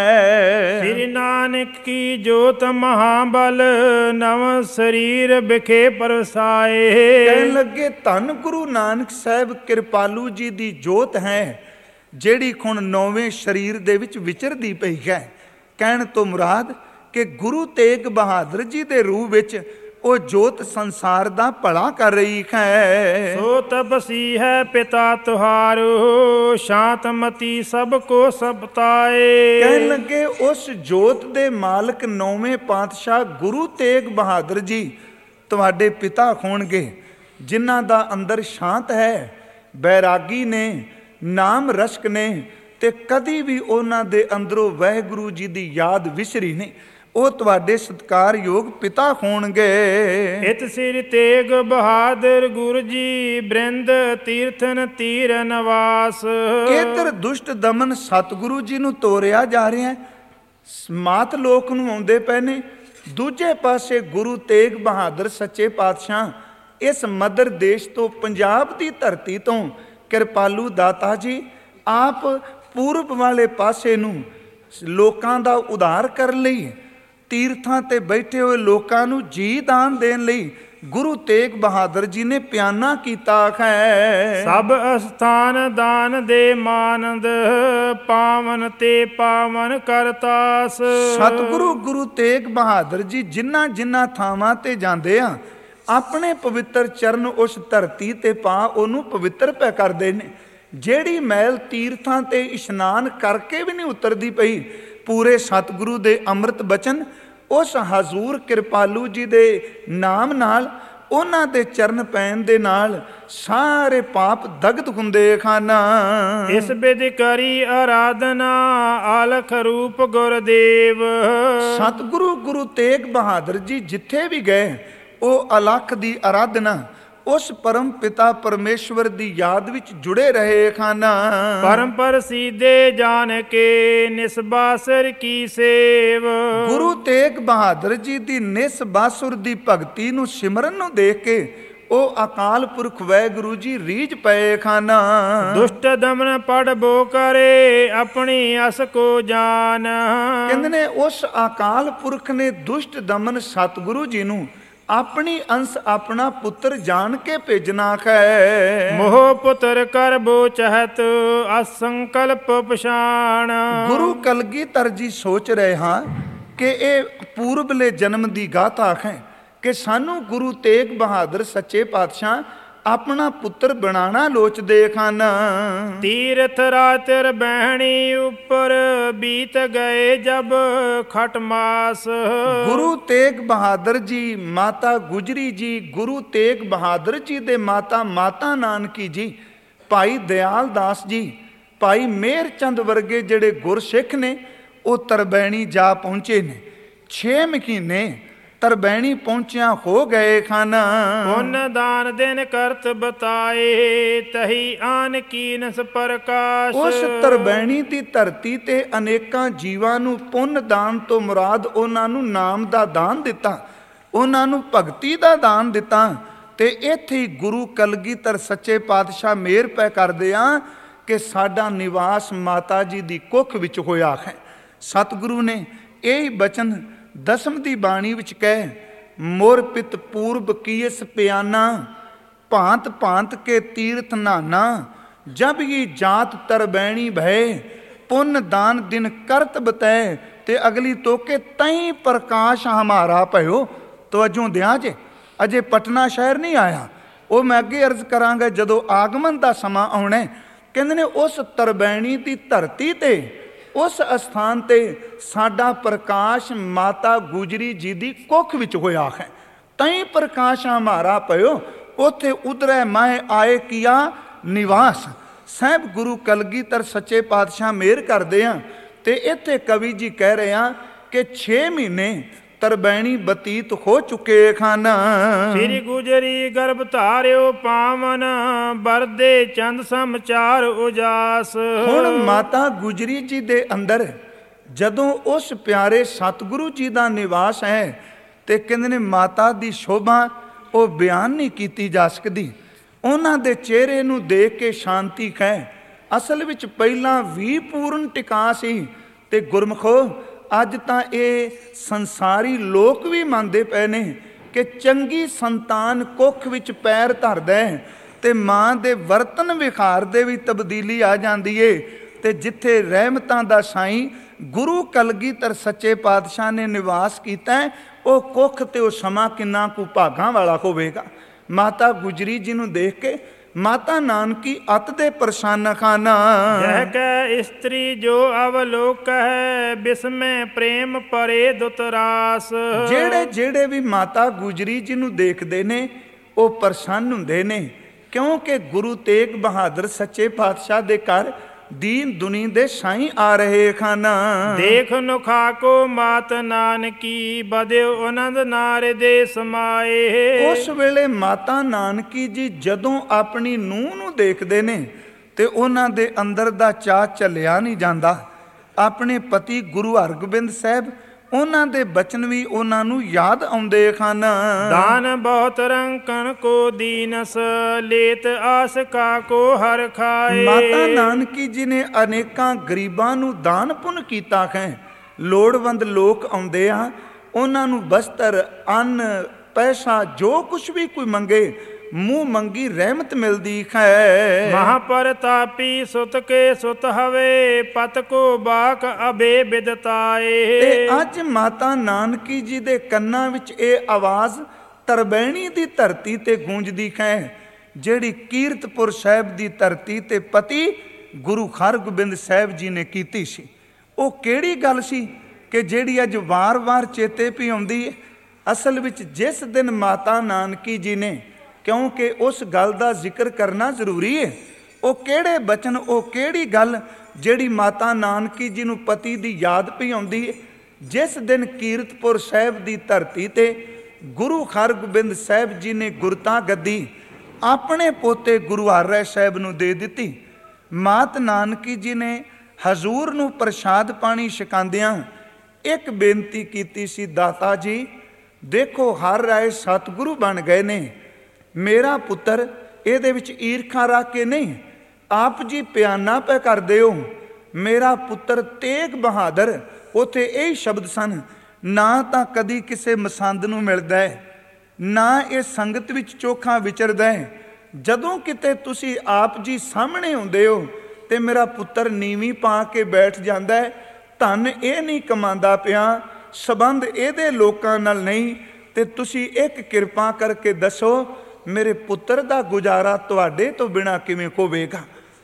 ਹੈ। ਸ੍ਰੀ ਨਾਨਕ ਕੀ ਜੋਤ ਮਹਾਬਲ, ਨਵ ਸਰੀਰ ਵਿਖੇ ਪਰਸਾਏ। ਕਹਿਣ ਲੱਗੇ ਧੰਨ ਗੁਰੂ ਨਾਨਕ ਸਾਹਿਬ ਕਿਰਪਾਲੂ ਜੀ ਦੀ ਜੋਤ ਹੈ, ਜਿਹੜੀ ਹੁਣ 9ਵੇਂ ਸਰੀਰ ਦੇ ਵਿੱਚ ਵਿਚਰਦੀ ਪਈ ਹੈ। ਕਹਿਣ ਤੋਂ ਮੁਰਾਦ ਕਿ ਗੁਰੂ ਤੇਗ ਬਹਾਦਰ ਜੀ ਦੇ ਰੂਹ ਵਿੱਚ ਉਹ ਜੋਤ ਸੰਸਾਰ ਦਾ ਭਲਾ ਕਰ ਰਹੀ ਹੈ। ਸੋ ਤਪਸੀ ਹੈ ਪਿਤਾ ਤੁਹਾਰੋ, ਸ਼ਾਂਤਮਤੀ ਸਭ ਕੋ ਸਬਤਾਏ। ਕਹਿਣ ਲੱਗੇ ਉਸ ਜੋਤ ਦੇ ਮਾਲਕ 9ਵੇਂ ਪਾਤਸ਼ਾਹ ਗੁਰੂ ਤੇਗ ਬਹਾਦਰ ਜੀ ਤੁਹਾਡੇ ਪਿਤਾ ਹੋਣਗੇ, ਜਿਨ੍ਹਾਂ ਦਾ ਅੰਦਰ ਸ਼ਾਂਤ ਹੈ, ਬੈਰਾਗੀ ਨੇ, ਨਾਮ ਰਸ਼ਕ ਨੇ, ਤੇ ਕਦੀ ਵੀ ਉਹਨਾਂ ਦੇ ਅੰਦਰੋਂ ਵਾਹਿਗੁਰੂ ਜੀ ਦੀ ਯਾਦ ਵਿਸਰੀ ਨਹੀਂ। ਉਹ ਤੁਹਾਡੇ ਸਤਿਕਾਰਯੋਗ ਪਿਤਾ ਹੋਣਗੇ। ਇਤ ਸਿਰ ਤੇਗ ਬਹਾਦਰ ਗੁਰੂ ਜੀ ਬ੍ਰਿੰਦ ਤੀਰਥਨ ਤੀਰ ਨਿਵਾਸ। ਇਧਰ ਦੁਸ਼ਟ ਦਮਨ ਸਤਿਗੁਰੂ ਜੀ ਨੂੰ ਤੋਰਿਆ ਜਾ ਰਿਹਾ, ਮਾਤ ਲੋਕ ਨੂੰ ਆਉਂਦੇ ਪਏ ਨੇ। ਦੂਜੇ ਪਾਸੇ ਗੁਰੂ ਤੇਗ ਬਹਾਦਰ ਸੱਚੇ ਪਾਤਸ਼ਾਹ ਇਸ ਮਦਰ ਦੇਸ਼ ਤੋਂ, ਪੰਜਾਬ ਦੀ ਧਰਤੀ ਤੋਂ ਕਿਰਪਾਲੂ ਦਾਤਾ ਜੀ ਆਪ ਪੂਰਬ ਵਾਲੇ ਪਾਸੇ ਨੂੰ ਲੋਕਾਂ ਦਾ ਉਧਾਰ ਕਰਨ ਲਈ, ਤੀਰਥਾਂ ਤੇ ਬੈਠੇ ਹੋਏ ਲੋਕਾਂ ਨੂੰ ਜੀ ਦਾਨ ਦੇਣ ਲਈ ਗੁਰੂ ਤੇਗ ਬਹਾਦਰ ਜੀ ਨੇ ਪਿਆਨਾ ਕੀਤਾ ਹੈ। ਸਭ ਅਸਥਾਨ ਦਾਨ ਦੇ ਮਾਨੰਦ, ਪਾਵਨ ਤੇ ਪਾਵਨ ਕਰਤਾਸ। ਸਤਿਗੁਰੂ ਗੁਰੂ ਤੇਗ ਬਹਾਦਰ ਜੀ ਜਿਨ੍ਹਾਂ ਜਿਨ੍ਹਾਂ ਥਾਵਾਂ ਤੇ ਜਾਂਦੇ ਆ, ਆਪਣੇ ਪਵਿੱਤਰ ਚਰਨ ਉਸ ਧਰਤੀ ਤੇ ਪਾ ਉਹਨੂੰ ਪਵਿੱਤਰ ਪੈ ਕਰਦੇ ਨੇ। ਜਿਹੜੀ ਮੈਲ ਤੀਰਥਾਂ ਤੇ ਇਸ਼ਨਾਨ ਕਰਕੇ ਵੀ ਨਹੀਂ ਉਤਰਦੀ ਪਈ, ਪੂਰੇ ਸਤਿਗੁਰੂ ਦੇ ਅੰਮ੍ਰਿਤ ਬਚਨ ਉਸ ਹਜ਼ੂਰ ਕਿਰਪਾਲੂ ਜੀ ਦੇ ਨਾਮ ਨਾਲ, ਉਹਨਾਂ ਦੇ ਚਰਨ ਪੈਣ ਦੇ ਨਾਲ ਸਾਰੇ ਪਾਪ ਦਗਤ ਹੁੰਦੇ ਖਾਨਾ। ਇਸ ਬਿਧ ਕਰੀ ਆਰਾਧਨਾ ਆਲਖ ਰੂਪ ਗੁਰਦੇਵ। ਸਤਿਗੁਰੂ ਗੁਰੂ ਤੇਗ ਬਹਾਦਰ ਜੀ ਜਿੱਥੇ ਵੀ ਗਏ, ਉਹ ਅਲਖ ਦੀ ਆਰਾਧਨਾ, ਉਸ ਪਰਮ ਪਿਤਾ ਪਰਮੇਸ਼ਵਰ ਦੀ ਯਾਦ ਵਿੱਚ ਜੁੜੇ ਰਹੇ ਖਾਨਾ। ਪਰਮ ਪ੍ਰਸੀਦੇ ਜਾਣ ਕੇ ਨਿਸਬਾਸੁਰ ਕੀ ਸੇਵ। ਗੁਰੂ ਤੇਗ ਬਹਾਦਰ ਜੀ ਦੀ ਨਿਸਬਾਸੁਰ ਦੀ ਭਗਤੀ ਨੂੰ, ਸਿਮਰਨ ਨੂੰ ਦੇਖ ਕੇ ਉਹ ਅਕਾਲ ਪੁਰਖ ਵਾਹਿਗੁਰੂ ਜੀ ਰੀਝ ਪਏ ਖਾਨਾ। ਦੁਸ਼ਟ ਦਮਨ ਪੜਬੋ ਕਰੇ ਆਪਣੀ ਅਸ ਕੋ ਜਾਨ। ਕਹਿੰਦੇ ਨੇ ਉਸ ਅਕਾਲ ਪੁਰਖ ਨੇ ਦੁਸ਼ਟ ਦਮਨ ਸਤਿਗੁਰੂ ਜੀ ਨੂੰ ਆਪਣੀ ਅੰਸ਼ ਆਪਣਾ ਪੁੱਤਰ ਜਾਣ ਕੇ ਭੇਜਣਾ ਹੈ। ਮੋਹ ਪੁੱਤਰ ਕਰਬੋ ਚਹਤ ਅਸੰਕਲਪ ਪਛਾਣ। ਗੁਰੂ ਕਲਗੀਧਰ ਜੀ ਸੋਚ ਰਹੇ ਹਾਂ ਕਿ ਇਹ ਪੂਰਬਲੇ ਜਨਮ ਦੀ ਗਾਥਾ ਹੈ ਕਿ ਸਾਨੂੰ ਗੁਰੂ ਤੇਗ ਬਹਾਦਰ ਸੱਚੇ ਪਾਤਸ਼ਾਹ ਆਪਣਾ ਪੁੱਤਰ ਬਣਾਣਾ ਲੋਚਦੇ ਖਾਨ। ਤੀਰਥ ਰਾਤਿਰ ਬਹਿਣੀ ਉੱਪਰ ਬੀਤ ਗਏ ਜਬ ਖਟ ਮਾਸ। ਗੁਰੂ ਤੇਗ ਬਹਾਦਰ ਜੀ, ਮਾਤਾ ਗੁਜਰੀ ਜੀ, ਗੁਰੂ ਤੇਗ ਬਹਾਦਰ ਜੀ ਦੇ ਮਾਤਾ ਨਾਨਕੀ ਜੀ, ਭਾਈ ਦਿਆਲ ਦਾਸ ਜੀ, ਭਾਈ ਮੇਹਰ ਚੰਦ ਵਰਗੇ ਜਿਹੜੇ ਗੁਰਸਿੱਖ ਨੇ, ਉਹ ਤਰਬੈਣੀ ਜਾ ਪਹੁੰਚੇ ਨੇ। 6 ਮਹੀਨੇ ਤਰਬੈਣੀ ਪਹੁੰਚਿਆ ਹੋ ਗਏ ਖਾਨ। ਪੁੰਨ ਦਾਨ ਦਿਨ ਕਰਤ ਬਤਾਏ ਤਹੀ ਆਨ ਕੀਨਸ ਪ੍ਰਕਾਸ਼। ਉਸ ਤਰਬੈਣੀ ਦੀ ਧਰਤੀ ਤੇ ਅਨੇਕਾਂ ਜੀਵਾਂ ਨੂੰ ਪੁੰਨ ਦਾਨ ਤੋਂ ਮੁਰਾਦ ਉਹਨਾਂ ਨੂੰ ਨਾਮ ਦਾ ਦਾਨ ਦਿੱਤਾ, ਉਹਨਾਂ ਨੂੰ ਭਗਤੀ ਦਾ ਦਾਨ ਦਿੱਤਾ। ਤੇ ਇੱਥੇ ਹੀ ਗੁਰੂ ਕਲਗੀਧਰ ਸੱਚੇ ਪਾਤਸ਼ਾਹ ਮਿਹਰ ਪੈ ਕਰਦੇ ਆ ਕਿ ਸਾਡਾ ਨਿਵਾਸ ਮਾਤਾ ਜੀ ਦੀ ਕੁੱਖ ਵਿੱਚ ਹੋਇਆ ਹੈ। ਸਤਿਗੁਰੂ ਨੇ ਇਹ ਬਚਨ ਦਸਮ ਦੀ ਬਾਣੀ ਵਿੱਚ ਕਹਿ, ਮੋਰ ਪਿਤ ਪੂਰਬ ਕੀਸ ਪਿਆਨਾ, ਭਾਂਤ ਭਾਂਤ ਕੇ ਤੀਰਥ ਨਾਨਾ, ਜਬ ਇਹ ਜਾਤ ਤਰਬੈਣੀ ਭੈ, ਪੁੰਨ ਦਾਨ ਦਿਨ ਕਰਤ ਬਤੈ। ਤੇ ਅਗਲੀ ਤੋਕੇ ਤਈ ਪ੍ਰਕਾਸ਼ ਹਮਾਰਾ ਭਇਓ। ਤਵੱਜੋ ਦਿਆਂ ਜੇ, ਅਜੇ ਪਟਨਾ ਸ਼ਹਿਰ ਨਹੀਂ ਆਇਆ। ਉਹ ਮੈਂ ਅੱਗੇ ਅਰਜ਼ ਕਰਾਂਗਾ ਜਦੋਂ ਆਗਮਨ ਦਾ ਸਮਾਂ ਆਉਣਾ। ਕਹਿੰਦੇ ਨੇ ਉਸ ਤਰਬੈਣੀ ਦੀ ਧਰਤੀ ਤੇ, ਉਸ ਅਸਥਾਨ ਤੇ ਸਾਡਾ ਪ੍ਰਕਾਸ਼ ਮਾਤਾ ਗੁਜਰੀ ਜੀ ਦੀ ਕੁੱਖ ਵਿੱਚ ਹੋਇਆ ਹੈ। ਤਈ ਪ੍ਰਕਾਸ਼ ਹਮਾਰਾ ਪਇਓ, ਉੱਥੇ ਉਧਰੈ ਮਾਹੇ ਆਏ ਕੀਆ ਨਿਵਾਸ। ਸਾਹਿਬ ਗੁਰੂ ਕਲਗੀਧਰ ਸੱਚੇ ਪਾਤਸ਼ਾਹ ਮਿਹਰ ਕਰਦੇ ਆ। ਤੇ ਇੱਥੇ ਕਵੀ ਜੀ ਕਹਿ ਰਹੇ ਆ ਕਿ 6 ਮਹੀਨੇ ਤਰਬੈਣੀ ਬਤੀਤ ਹੋ ਚੁੱਕੇ ਖਾਨ। ਸ੍ਰੀ ਗੁਜਰੀ ਗਰਭ ਧਾਰਿਓ ਪਾਵਨ, ਬਰਦੇ ਚੰਦ ਸਮਾਚਾਰ ਉਜਾਸ। ਹੁਣ ਮਾਤਾ ਗੁਜਰੀ ਜੀ ਦੇ ਅੰਦਰ ਜਦੋਂ ਉਸ ਪਿਆਰੇ ਸਤਿਗੁਰੂ ਜੀ ਦਾ ਨਿਵਾਸ ਹੈ, ਤੇ ਕਹਿੰਦੇ ਨੇ ਮਾਤਾ ਦੀ ਸ਼ੋਭਾ ਉਹ ਬਿਆਨ ਨਹੀਂ ਕੀਤੀ ਜਾ ਸਕਦੀ। ਉਹਨਾਂ ਦੇ ਚਿਹਰੇ ਨੂੰ ਦੇਖ ਕੇ ਸ਼ਾਂਤੀ ਹੈ। ਅਸਲ ਵਿੱਚ ਪਹਿਲਾਂ ਵੀ ਪੂਰਨ ਟਿਕਾ ਸੀ। ਤੇ ਗੁਰਮਖੋ ਅੱਜ ਤਾਂ ਇਹ ਸੰਸਾਰੀ ਲੋਕ ਵੀ ਮੰਨਦੇ ਪਏ ਨੇ ਕਿ ਚੰਗੀ ਸੰਤਾਨ ਕੁੱਖ ਵਿੱਚ ਪੈਰ ਧਰਦਾ ਹੈ ਤੇ ਮਾਂ ਦੇ ਵਰਤਨ ਵਿਹਾਰ ਦੇ ਵੀ ਤਬਦੀਲੀ ਆ ਜਾਂਦੀ ਏ। ਤੇ ਜਿੱਥੇ ਰਹਿਮਤਾਂ ਦਾ ਸਾਈਂ ਗੁਰੂ ਕਲਗੀਧਰ ਸੱਚੇ ਪਾਤਸ਼ਾਹ ਨੇ ਨਿਵਾਸ ਕੀਤਾ, ਉਹ ਕੁੱਖ ਤੇ ਉਹ ਸਮਾਂ ਕਿੰਨਾ ਕੁ ਭਾਗਾਂ ਵਾਲਾ ਹੋਵੇਗਾ। ਮਾਤਾ ਗੁਜਰੀ ਜੀ ਨੂੰ ਦੇਖ ਕੇ ਮਾਤਾ ਨਾਨਕੀ ਅਤ ਦੇ ਪ੍ਰਸੰਨ ਖਾਨਾ। ਜਹ ਕੈ ਇਸਤਰੀ ਜੋ ਅਵਲੋਕ ਹੈ, ਬਿਸਮੈ ਪ੍ਰੇਮ ਪਰੇ ਦੁਤਰਾਸ। ਜਿਹੜੇ ਵੀ ਮਾਤਾ ਗੁਜਰੀ ਜੀ ਨੂੰ ਦੇਖਦੇ ਨੇ ਉਹ ਪ੍ਰਸੰਨ ਹੁੰਦੇ ਨੇ, ਕਿਉਂਕਿ ਗੁਰੂ ਤੇਗ ਬਹਾਦਰ ਸੱਚੇ ਪਾਤਸ਼ਾਹ ਦੇ ਘਰ ਦੀਨ ਦੁਨੀ ਦੇ ਸਾਈਂ ਆ ਰਹੇ ਖਾਨਾ। ਦੇਖ ਨੁਖਾ ਕੋ ਮਾਤ ਨਾਨਕੀ ਬਦਿਓ ਆਨੰਦ ਨਾਰੇ ਦੇ ਸਮਾਏ। ਉਸ ਵੇਲੇ ਮਾਤਾ ਨਾਨਕੀ ਜੀ ਜਦੋਂ ਆਪਣੀ ਨੂੰਹ ਨੂੰ ਦੇਖਦੇ ਨੇ ਤੇ ਉਹਨਾਂ ਦੇ ਅੰਦਰ ਦਾ ਚਾਅ ਚੱਲਿਆ ਨਹੀਂ ਜਾਂਦਾ। ਆਪਣੇ ਪਤੀ ਗੁਰੂ ਹਰਗੋਬਿੰਦ ਸਾਹਿਬ ਉਹਨਾਂ ਦੇ ਬਚਨ ਵੀ ਉਹਨਾਂ ਨੂੰ ਯਾਦ ਆਉਂਦੇ ਹਨ। ਦਾਨ ਬਹੁਤ ਰੰਕਣ ਕੋ ਦੀਨਸ ਲੇਤ ਆਸ ਕਾ ਕੋ ਹਰ ਖਾਏ। ਮਾਤਾ ਨਾਨਕੀ ਜੀ ਨੇ ਅਨੇਕਾਂ ਗਰੀਬਾਂ ਨੂੰ ਦਾਨ ਪੁੰਨ ਕੀਤਾ ਹੈ। ਲੋੜਵੰਦ ਲੋਕ ਆਉਂਦੇ ਆ, ਉਹਨਾਂ ਨੂੰ ਬਸਤਰ, ਅੰਨ, ਪੈਸਾ, ਜੋ ਕੁਛ ਵੀ ਕੋਈ ਮੰਗੇ ਮੂੰਹ ਮੰਗੀ ਰਹਿਮਤ ਮਿਲਦੀ ਹੈ। ਮਹਾਪਰਤਾਪੀ ਸੁਤ ਕੇ ਸੁਤ ਹਵੇ ਪਤ ਕੋ ਬਾਕ ਅਬੇ ਬਿਦਤਾਏ। ਤੇ ਅੱਜ ਮਾਤਾ ਨਾਨਕੀ ਜੀ ਦੇ ਕੰਨਾਂ ਵਿੱਚ ਇਹ ਆਵਾਜ਼ ਤਰਬੈਣੀ ਦੀ ਧਰਤੀ ਤੇ ਗੂੰਜਦੀ ਹੈ, ਜਿਹੜੀ ਕੀਰਤਪੁਰ ਸਾਹਿਬ ਦੀ ਧਰਤੀ ਤੇ ਪਤੀ ਗੁਰੂ ਹਰਗੋਬਿੰਦ ਸਾਹਿਬ ਜੀ ਨੇ ਕੀਤੀ ਸੀ। ਉਹ ਕਿਹੜੀ ਗੱਲ ਸੀ ਕਿ ਜਿਹੜੀ ਅੱਜ ਵਾਰ-ਵਾਰ ਚੇਤੇ ਪਈ ਆਉਂਦੀ ਹੈ? ਅਸਲ ਵਿੱਚ ਜਿਸ ਦਿਨ ਮਾਤਾ ਨਾਨਕੀ ਜੀ ਨੇ, ਕਿਉਂਕਿ ਉਸ ਗੱਲ ਦਾ ਜ਼ਿਕਰ ਕਰਨਾ ਜ਼ਰੂਰੀ ਹੈ, ਉਹ ਕਿਹੜੇ ਬਚਨ, ਉਹ ਕਿਹੜੀ ਗੱਲ ਜਿਹੜੀ ਮਾਤਾ ਨਾਨਕੀ ਜੀ ਨੂੰ ਪਤੀ ਦੀ ਯਾਦ ਪਈ ਆਉਂਦੀ ਹੈ? ਜਿਸ ਦਿਨ ਕੀਰਤਪੁਰ ਸਾਹਿਬ ਦੀ ਧਰਤੀ ਤੇ ਗੁਰੂ ਹਰਗੋਬਿੰਦ ਸਾਹਿਬ ਜੀ ਨੇ ਗੁਰਤਾ ਗੱਦੀ ਆਪਣੇ ਪੋਤੇ ਗੁਰੂ ਹਰਿਰਾਏ ਸਾਹਿਬ ਨੂੰ ਦੇ ਦਿੱਤੀ। ਮਾਤ ਨਾਨਕੀ ਜੀ ਨੇ ਹਜ਼ੂਰ ਨੂੰ ਪ੍ਰਸ਼ਾਦ ਪਾਣੀ ਛਕਾਉਂਦਿਆਂ ਇੱਕ ਬੇਨਤੀ ਕੀਤੀ ਸੀ, ਦਾਤਾ ਜੀ ਦੇਖੋ ਹਰਿਰਾਏ ਸਤਿਗੁਰੂ ਬਣ ਗਏ ਨੇ, ਮੇਰਾ ਪੁੱਤਰ ਇਹਦੇ ਵਿੱਚ ਈਰਖਾ ਰੱਖ ਕੇ ਨਹੀਂ, ਆਪ ਜੀ ਪਿਆਨਾ ਪੈ ਕਰਦੇ ਹੋ। ਮੇਰਾ ਪੁੱਤਰ ਤੇਗ ਬਹਾਦਰ, ਉੱਥੇ ਇਹ ਸ਼ਬਦ ਸਨ, ਨਾ ਤਾਂ ਕਦੀ ਕਿਸੇ ਮਸੰਦ ਨੂੰ ਮਿਲਦਾ ਹੈ, ਨਾ ਇਹ ਸੰਗਤ ਵਿੱਚ ਚੋਖਾ ਵਿਚਰਦਾ ਹੈ। ਜਦੋਂ ਕਿਤੇ ਤੁਸੀਂ ਆਪ ਜੀ ਸਾਹਮਣੇ ਹੁੰਦੇ ਹੋ ਤੇ ਮੇਰਾ ਪੁੱਤਰ ਨੀਵੀਂ ਪਾ ਕੇ ਬੈਠ ਜਾਂਦਾ ਹੈ। ਧਨ ਇਹ ਨਹੀਂ ਕਮਾਉਂਦਾ ਪਿਆ, ਸੰਬੰਧ ਇਹਦੇ ਲੋਕਾਂ ਨਾਲ ਨਹੀਂ, ਤੇ ਤੁਸੀਂ ਇੱਕ ਕਿਰਪਾ ਕਰਕੇ ਦੱਸੋ ਮੇਰੇ ਪੁੱਤਰ ਦਾ ਗੁਜ਼ਾਰਾ ਤੁਹਾਡੇ ਤੋਂ ਬਿਨਾਂ ਕਿਵੇਂ ਹੋਵੇਗਾ।